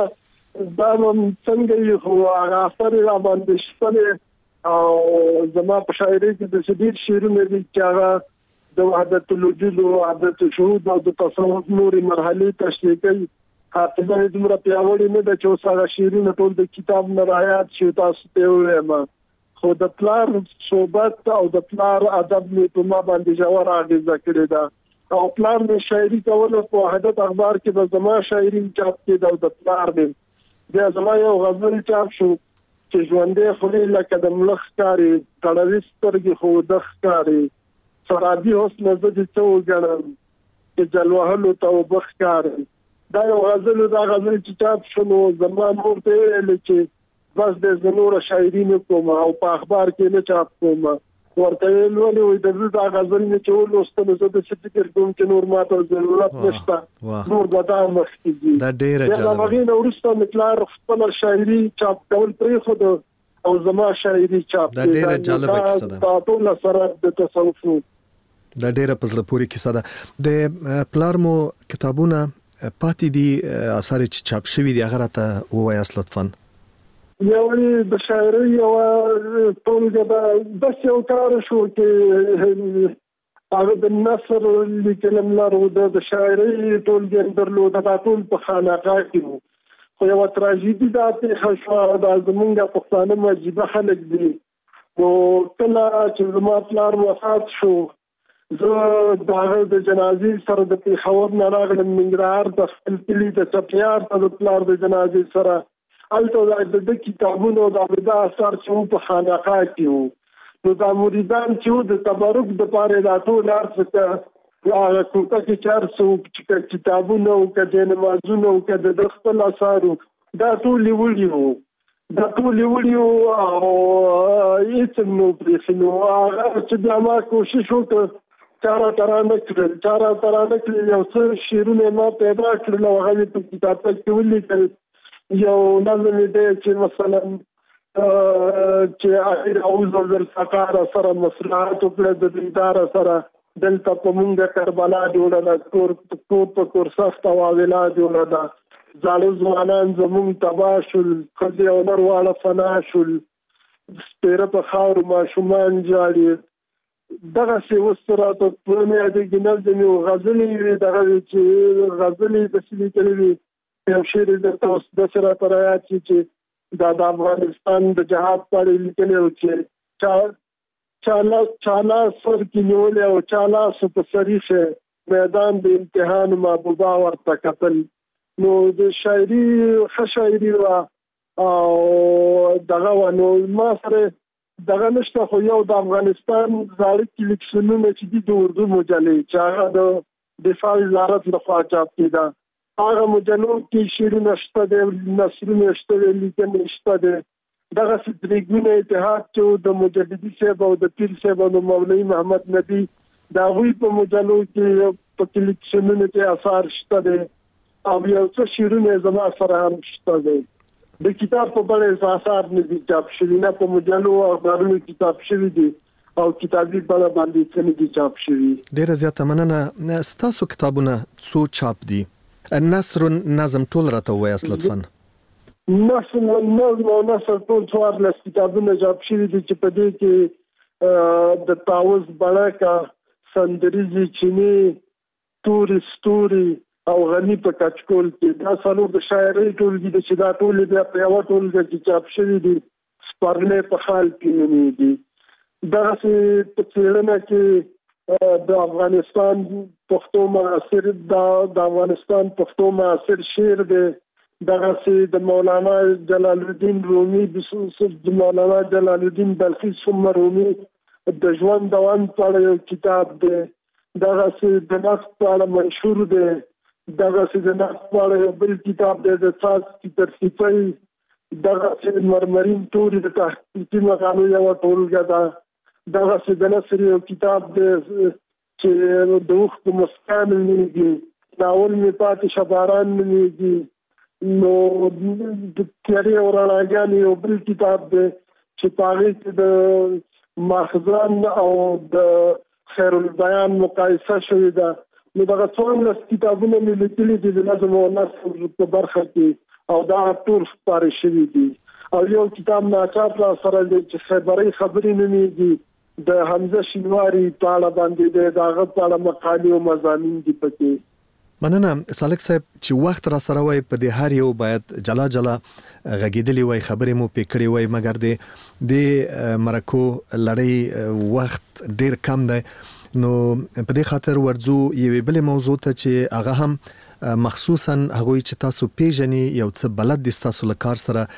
دا به څنګه وي خو هغه اثر یې راباندې شته دی او زما په شاعرۍ کې د ډېر شعرونه دي چې هغه د وحدت الوجود او وحدت الشهود او د تصوف نورې مرحلې تشریح کوي حافظه یې دومره پیاوړې نه ده چې اوس هغه شعرونه ټول د کتاب نه رایاد شي تاسو ته ووایم خو د پلار صحبت او د پلار ادب مې په ما باندې ژوره اغېزه کړې ده او پلار مې شاعري کوله په وحدت اخبار کې به زما شاعري چاپ کېده او د پلار مې بیا زما یو غزل چاپ شو چې ژوندې خولې لکه د ملخ ښکاري تړوي سترګې خو د ښکاري سرابي حسن زه دې څه وګڼم چې جلوهلو ته اوبه ښکاري دا یو غزل دا غزل چې چاپ شو نو زما مور ته ویل چې بس دې زه نوره شاعري نه کوم او په اخبار کې نه چاپ کوم ورته ویل ولې وایي د زه دا غزل مې چې ولوستلو زه داسې فکر کوم چې نور ما ته ضرورت نشته نور به دا مخکې ځي دا ډېره جالبه د هغې نه وروسته مې پلار خپله شاعري چاپ کول پرېښود او زما شاعري چاپ دا ډېره جالبه کیسه ده دا ټوله سره د تصوف دا ډېره په زړه پورې کیسه ده د پلار مو کتابونه پاتې دي اثار چې چاپ شوي دي هغه راته ووایاست لطفا یوې د شاعرۍ یوه ټولګه ده داسې یو کار شو چې هغه د نثر لیکلم لرو د شاعرۍ ټولګه یې درلوده دا ټول په خانقاه کې وو خو یوه تراژیدي دا پېښه شوه دا زمونږ پښتانه مجیبه خلک دي نو کله چې زما پلار وفات شو زه د هغه د جنازې سره د پېښور نه راغلم ننګرهار د خپل کلي د چپیار ته د پلار د جنازې سره هلته د کتابونو د دا اثار چې وو په خانقاه کې وو نو دا مریدان چې وو د تبرک دپاره یې دا ټول هر څه هغه کوټه کې چې هر څه وو چې کتابونه وو که جاینمازونه وو که د خپل اثار وو دا ټول یې وړي وو دا ټول یې وړي وو او هېڅ هم نه پرېښي نو هغه چې بیا ما کوشش وکړ چا راته رانه کړل چا راته رانه کړل یو څه شعرونه یې ما پیدا کړل او هغه مې په کتابچه کې ولیکل یو نظم دی چې مثلا چې اخر اعوذ بالفقار سره مصلحت وکړه د دیندار سره دلته په مونږه کربلا جوړه ده کور کور په کور سخت واویلا جوړه ده زاړه ځوانان زمونږ تباه شول ښځې او نر واړه فنا شول سپېره په خاورو ماشومان جاړي دغسې اوس راته پوره مې یادېږي نظم یې غزلې وې دغه چې غزلې داسې لیکلې وې یو شعر یې درته اوس داسې راته رایاد شي چې دا د افغانستان د جهاد په اړه لیکلی و چې چا چالا سر کې نیولې او چالا سو په سریښه میدان د امتحان محبوبا ورته کتل نو د شاعري ښه شاعري وه او دغه وه نو ما سره دغه نشته خو یو د افغانستان زاړه کلیکشنونه چې دي د اردو مجلې چې هغه د دفاع وزارت لخوا چاپ کېده هغه مجلو کې شعرونه شته دی نثرونه شته دی لیکنې شته دی دغسې درې اتحاد چې د مجددي صاحب او د پیر صاحب او د مولوي محمد نبي د هغوی په مجلو کې په کلیکشنونو کې اثار شته دی او یو څه شعرونه زما سره هم شته دی د کتاب په بڼه اثار نه دي چاپ شوي نه په مجلو او اخبارونو کې چاپ شوي دي او کتابي بڼه باندې څه نه دي چاپ شوي ډېره زیاته مننه ستاسو کتابونه څو چاپ دي نثر نظم ټول راته ووایاست لطفا نسل نظم او نسل ټول څوارلس کتابونه چاپ شوي دي چې په دې کې د طاووس بڼکه، سندریزې چینی، تورې ستوري او غني په کچکول کې دا څلور د شاعرۍ ټولګې دي چې دا ټولې بیا په یوه ټولګه کې چاپ شوي دي. سپرلی په خال کې نومېږي. دغسې په څېړنه کې د افغانستان پښتو معاصر د افغانستان پښتو معاصر شعر دی. دغسې د مولانا جلال الدین رومي د مولانا جلال الدین بلخي ثم رومي د ژوند دوام په اړه یو کتاب دی. دغسې د نقد په اړه منشور دی. دغسې د نقد په اړه یو بل کتاب دی د څاڅکي ترصیفۍ. دغسې مرمرین توري د تحقیقي مقالو یوه ټولګه ده. دغسې د نثر یو کتاب دی چې د اوښ په مسکا نومېږي. ناول مې پاتې شه باران نومېږي. نو د تیارې او رڼاګانې یو بل کتاب دی چې په هغې کې د ماخذان او د خیر البیان مقایسه شوې ده. نو دغه څوارلس کتابونه مې لیکلي دي د نظم او نثر په برخه کې او دا ټول خپاره شوي دي. او یو کتاب ناچاپ را سره دی چې خیبرۍ خبرې نومېږي د حمزه شینواري په اړه باندې دی. د هغه په اړه مقالې او مضامین دي پکې. مننه سالک صاحب چې وخت را سره وای په دې هر یو باید جلا جلا غږیدلی وای خبرې مو پکړې وای مګر د د مرکو لړۍ وخت ډیر کم دی. نو په دې خاطر ورځو یوې بل موضوع ته چې هغه هم مخصوصا هغه چې تاسو پیژنې یو څه بلد دي تاسو له کار سره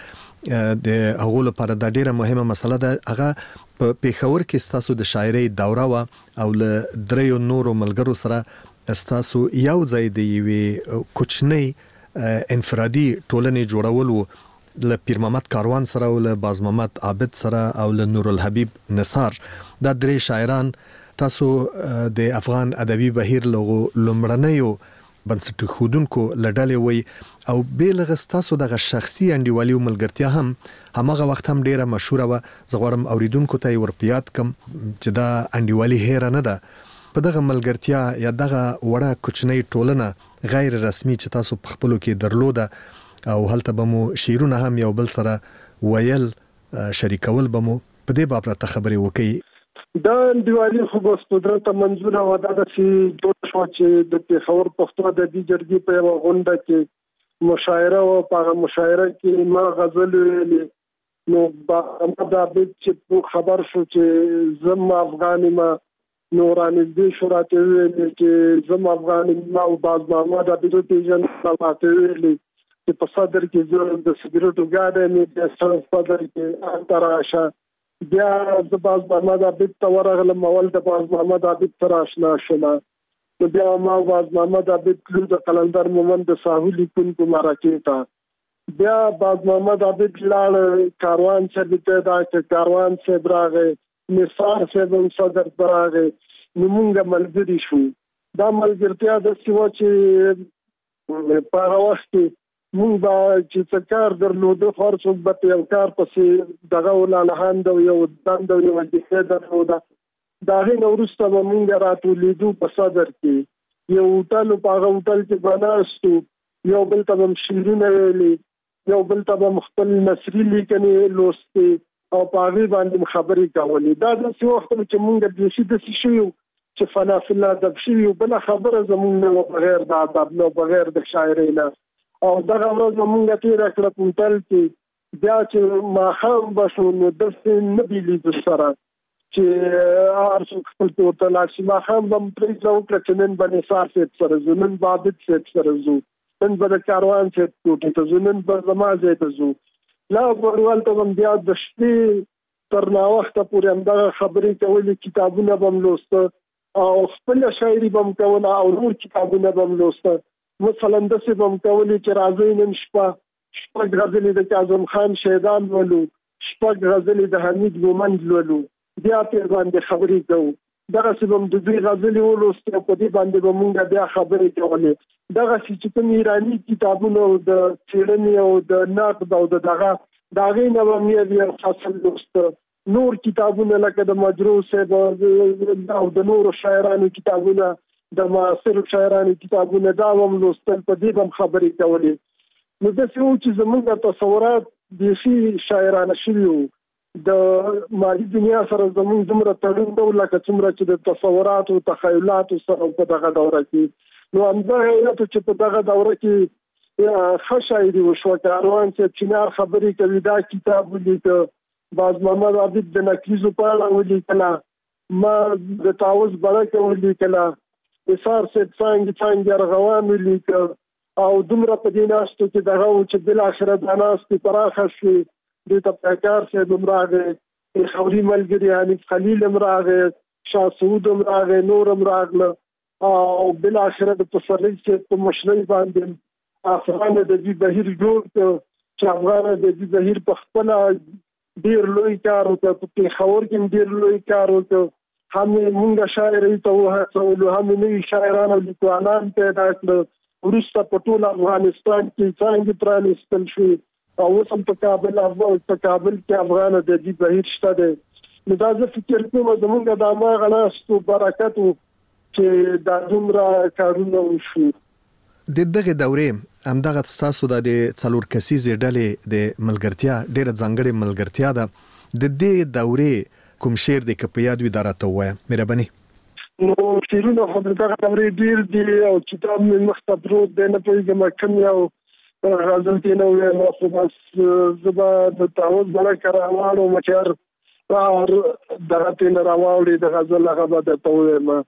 د هغه لپاره د ډیره مهمه مسله ده. هغه په پیښور کې تاسو د شاعرۍ دوره وا او له دریو نورو ملګرو سره استاسو یو ځای د یوې کوچنۍ انفرادي ټولنې جوړول وو له پیر محمد کاروان سره او له باز محمد عابد سره او له نور الحبیب نثار. دا درې شاعران تاسو د افغان ادبي بهیر لغو لمړنیو بنسټ خودونکو لړلې وي او بیلغه تاسو دغه شخصي انډیوالي او ملګرتیا هم همغه وخت هم ډیره مشهوره و. زغورم اوریدونکو ته ورپیات کم چې دا انډیوالي هیر نه ده. په دغه ملګرتیا یا دغه وړه کوچنۍ ټولنه غیر رسمي چې تاسو په خپلو کې درلوده او هلته به مو شعرونه هم یو بل سره ویل شریکول به مو په دې بابت خبرې وکړي. دا انډیوالي خو بس قدرت منظوره و دا چې جوړ شو چې د پیښور پښتو ادبي جرګې په یوه غونډه کې مشاعره و. په هغه مشاعره کې ما غزل ویلې. نو محمد عابد چې خبر شو چې زم افغان ما نورانزدې شو راته ویلې چې زم افغان ما او باز محمد عابد پیژن راته ویلې چې په صدر کې زه د سګریټو ګاډی مې د سر صدر کې هلته راشه. بیا د باز محمد عابد ته ورغلم. اول د باز محمد عابد سره اشنا شوم. نو بیا ما باز محمد عابد تلو د قلندر مومند د ساحو لیکونکو مرکې ته. بیا باز محمد عابد لاړ کاروان صاحب ته دا چې کاروان صاحب راغی. نثار صاحب هم صدر ته راغی. نو مونږ ملګري شو. دا ملګرتیا داسې وه چې په هغه وخت کې مونږ به چې څه کار درلوده خو هر څوک به په یو کار پسې دغه ولالهانده او یو دنده او یوه دښې درلوده. د هغې نه وروسته به مونږ راټولېدو په صدر کې. یو هوټل په هغه هوټل کې به ناستو. یو بل ته به م شعرونه ویلې. یو بل ته به م خپل نثري لیکنې لوستې او په هغې باندې م خبرې کولې. دا داسې وخت و چې مونږ بیخي داسې شوي وو چې فنا فی الادب شوي وو. بله خبره زمونږ نه وه بغیر د ادب نه بغیر د شاعرۍ نه. او دغه ورځ به مونږ تېره کړه په هوټل کې. بیا چې ماښام به شو نو داسې نه بېلېدو سره چې هر څوک خپل کور ته لاړ شي. ماښام به م پرېکړه وکړه چې نن به نثار صاحب سره ځو، نن به عابد صاحب سره ځو، نن به د کاروان صاحب کوټې ته ځو، نن به زما ځای ته ځو. لا ګوروال ته به م بیا د شپې تر ناوخته پورې همدغه خبرې کولې. کتابونه به م لوسته او خپله شاعري به م کوله او نور کتابونه به م لوسته. مثلا داسې به م کولې چې راځئ نن شپه شپږ غزلې د کاظم خان شهیدان لولو، شپږ غزلې د حمید مومند لولو، بیا پرې باندې خبرې کوو. دغسې به م د دوی غزلې ولوستې او په دې باندې به مونږ بیا خبرې کولې. دغسې چې کوم ایراني کتابونه او د څېړنې او د نقد او د دغه د هغې نه به مې یو یو فصل لوسته. نور کتابونه لکه د مجروح صاحب او د نورو شاعرانو کتابونه، د معاصرو شاعرانو کتابونه دا به م لوستل. په دې به م خبرې کولې. نو د څه چې زمونږ تصورات د شي شاعرانه شوي د مالی دنیا سره زمونږ دومره تړون دی لکه څومره چې د تصورات او تخیلات سره په دغه دوره کې نو همدغه علت چې په دغه دوره کې ښه شاعري وشوه کاروان چې چینار خبرې کوي دا کتاب ولیکه باز محمد عابد د نکریزو په اړه ولیکله ما د تاوز بړکه ولیکله اسار سید څنګه څنګه رغوان ولیکه او دومره په دې ناستو کې دغه چې بل آخره د ناستې پراخه شي د تپکار سه دمراغه خوري ملګری حنیف خلیل امراغه شاه سعود امراغه نور امراغله او بل آخره د تصریح چې په مشرۍ باندې افغان د دې بهیر جوړ چې افغان د دې بهیر په خپل ډیر لوی کار وکړ په خور کې ډیر لوی کار وکړ هم موږ شاعري ته وهڅولو هم نوي شاعران او لیکوالان پیدا کړل ورسته په ټول افغانستان کې څنګه پرانستل شو او اوس هم په کابل او په کابل کې افغان د دې بهیر شته ده نو دا زه فکر کوم زموږ د ما غلاستو برکت چې دا دومره کارونه وشو د دغه دورې همدغه تاسو د څلور کسیزې ډلې د ملګرتیا ډېر ځانګړې ملګرتیا ده د دې دورې کوم شعر د کپیاد وی دراته وای مهرباني نو شیرونه خو دغه دورې ډیر دی او کتاب مې مخته پروت دی نه پوهیږم کوم یو غزل کې نو نو خو بس زبا د تاوز بل کراوالو مچر اور دغه تین راوالي د غزل هغه به د توه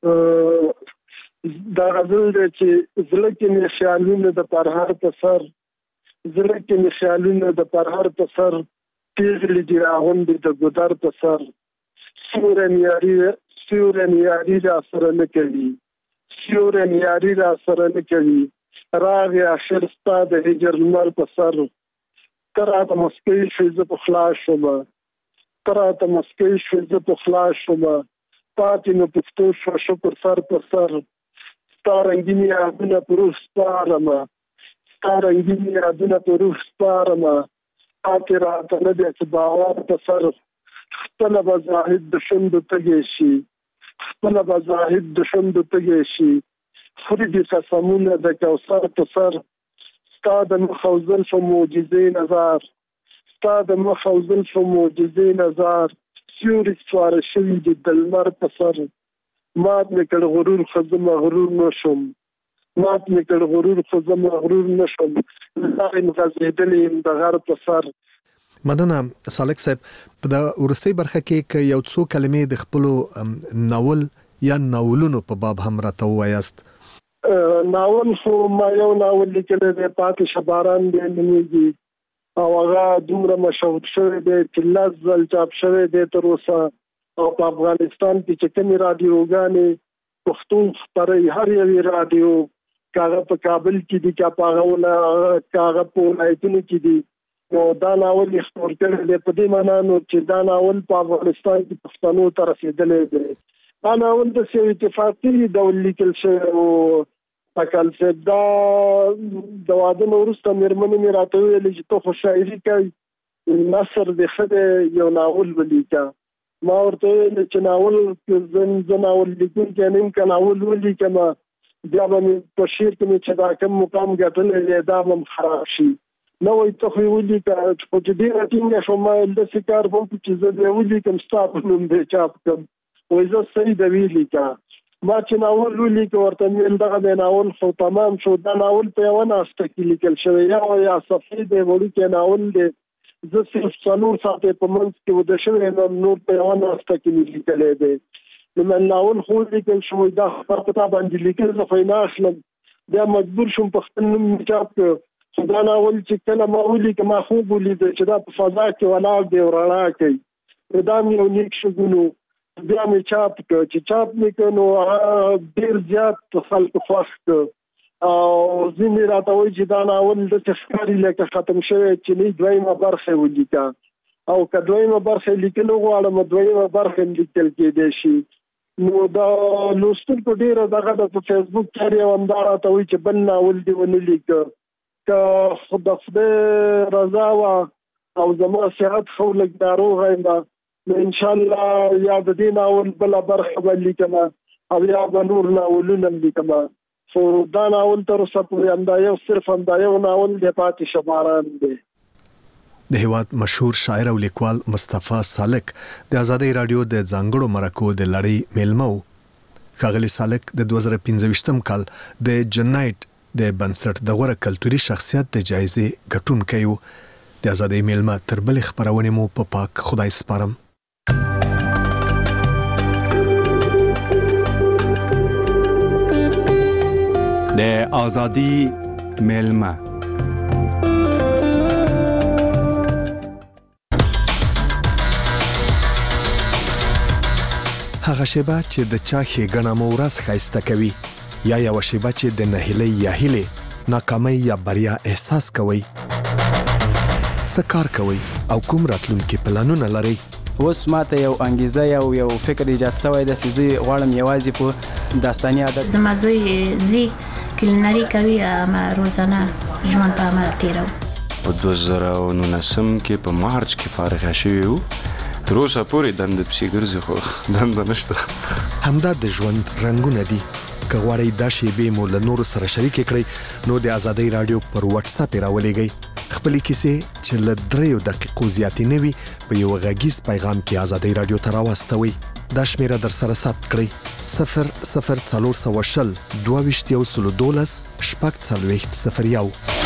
دا غزل دی چې زړه کې مې خیالونه د پرهر په سر زړه کې مې خیالونه د پرهر په سر پیغلی دی راغوندی د ګدر په سر سورن یاری سورن یاری را سره نه کوي سورن یاری را سره نه کوي راغ اخر ستا د هجر لمر په سر ترا ته مسکۍ شوې زه په خلاص شوم ترا ته مسکۍ شوې زه په خلاص شوم پاتې نو پښتو شو شکر سر په سر ستا رنګینې یادونه په روح سپارم ستا رنګینې یادونه په روح سپارم پاتې راته نه دی چې باور په سر خپله به زاهد د شونډو تږی شي خپله به زاهد د شونډو تږی شي خوري دي قسمونه د کوثر په سر ستا د مخ او زلفو معجزې نظر ستا د مخ او زلفو معجزې نظر سیوري سپاره شوي دي د لمر په سر مات مې کړ غرور خو زه مغرور نه شم مات مې کړ غرور خو زه مغرور نه شم لارې غځېدلې یم د غر په سر مننه سالک صاحب په د ورستۍ برخه کې که یو څو کلمې د خپلو ناول یا ناولونو په باب هم راته ووایاست ناول خو ما یو ناول لیکلی دی پاتې شباران دی نومیږي او هغه دومره مشهور شوی دی چې لس ځل چاپ شوی دی تر اوسه او په افغانستان کې چې کومې راډیوګانې پښتون خپروي هر یوې راډیو کاغه په کابل کې دي که په هغه کاغه په ولایتونو کې دي نو دا ناول یې خپور کړی دی په دې معنا نو چې دا ناول په افغانستان کې پښتنو ته رسېدلی دی دا ناول د یو اتفاقي ډول لیکل شوی او اکل صاحب دا د واده نه وروسته مېرمنې مې راته وویلې چې ته خو شاعري کوي نثر دې ښه دی یو ناول ولیکه ما ورته ویل چې ناول زه ناول لیکونکی نه یم که ناول ولیکم بیا به مې په شعر کې مې چې دا کوم مقام ګټلی دی دا به م خراب شي نه وایي ته خو یې ولیکه خو چې ډېره ټینګه شوم ما ویل داسې کار به وکړو چې زه بیا ولیکم ستا په نوم دې چاپ کړم وایي زه صحیح ده ولیکه ما چې ناول ولیکه ورته مې ویل دغه دی ناول خو تمام شو دا ناول په یوه ناسته کې لیکل شوی یا یا صفحې دی وړوکی ناول دی زه صرف څلور ساعتې په منځ کې وده شوی یم نور په یوه ناسته کې مې لیکلی دی نو مې ناول خو لیکل شو دا خبر په تا باندې لیکل زه خو یې نه اخلم بیا مجبور شوم په خپل نوم مې چاپ کړ خو دا ناول چې کله ما ولیکه ما خوب ولیده چې دا په فضا کې ولاړ دی او رڼا کوي نو دا مې یو نیک شګونو بیا مې چاپ کړ چې چاپ مې کړ نو ډېر زیات خلکو خوښ کړ او ځینې راته وایي چې دا ناول داسې ښکاري لکه ختم شوی چې نه دویمه برخه یې ولیکه او که دویمه برخه یې لیکل وغواړم دویمه برخه یې لیکل کېدی شي نو دا لوستونکو ډېره دغه د په فیسبوک کې یو همدا راته وایي چې بل ناول دې ونه لیکه که د خدای رضا وه او زما صحت ښه لږ ناروغه یم نو انشاءالله یا د دې ناول بله برخه به لیکم او یا به نور ناولونه هم لیکم خو دا ناول تر اوسه پورې همدا یو صرف همدا یو ناول دی پاتې شه باران دی. د هیواد مشهور شاعر او لیکوال مصطفی سالک د ازادۍ رادیو د ځانګړو مرکو د لړۍ میلمه و. ښاغلي سالک د دوه زره پنځه کال د جنایټ د بنسټ د غوره کلتوري شخصیت د جایزې ګټونکی و. د ازادۍ میلمه تر بلې خپرونې مو په پاک خدای سپارم. د آزادی میلمه هغه شیبه چې د چا ښېګڼه مو ورځ ښایسته کوي یا یوه شیبه چې د نهیلۍ یا هیلې ناکامۍ یا بریا احساس کوئ. څه کار کوئ او کوم راتلونکي پلانونه لرئ؟ اوس ماته یو انګیزه یو یو فکر ایجاد شوی دی چې زه غواړم یوازې په داستاني ادب زما زوی زی کلینري کوي اما روزانه ژوند په عمل تیرو. په دوه زره نولسم کې په مارچ کې فارغه شوی وو. تر اوسه پورې دنده پسې ګرځي خو دنده نشته. همدا د ژوند رنګونه دي. که غواړئ دا شیبې مو له نورو سره شریکې کړئ نو د ازادۍ رادیو پر واتس اپ یې راولېږئ. خپلې کیسې چې له دریو دقیقو زیاتې نه وي په یو غږیز پیغام کې ازادۍ رادیو ته راواستوئ. دا شمیره در سره ثبت کړئ: صفر صفر څلور سوه شل دوه ویشت یو سلو دولس شپږ څلوېښت صفر یو.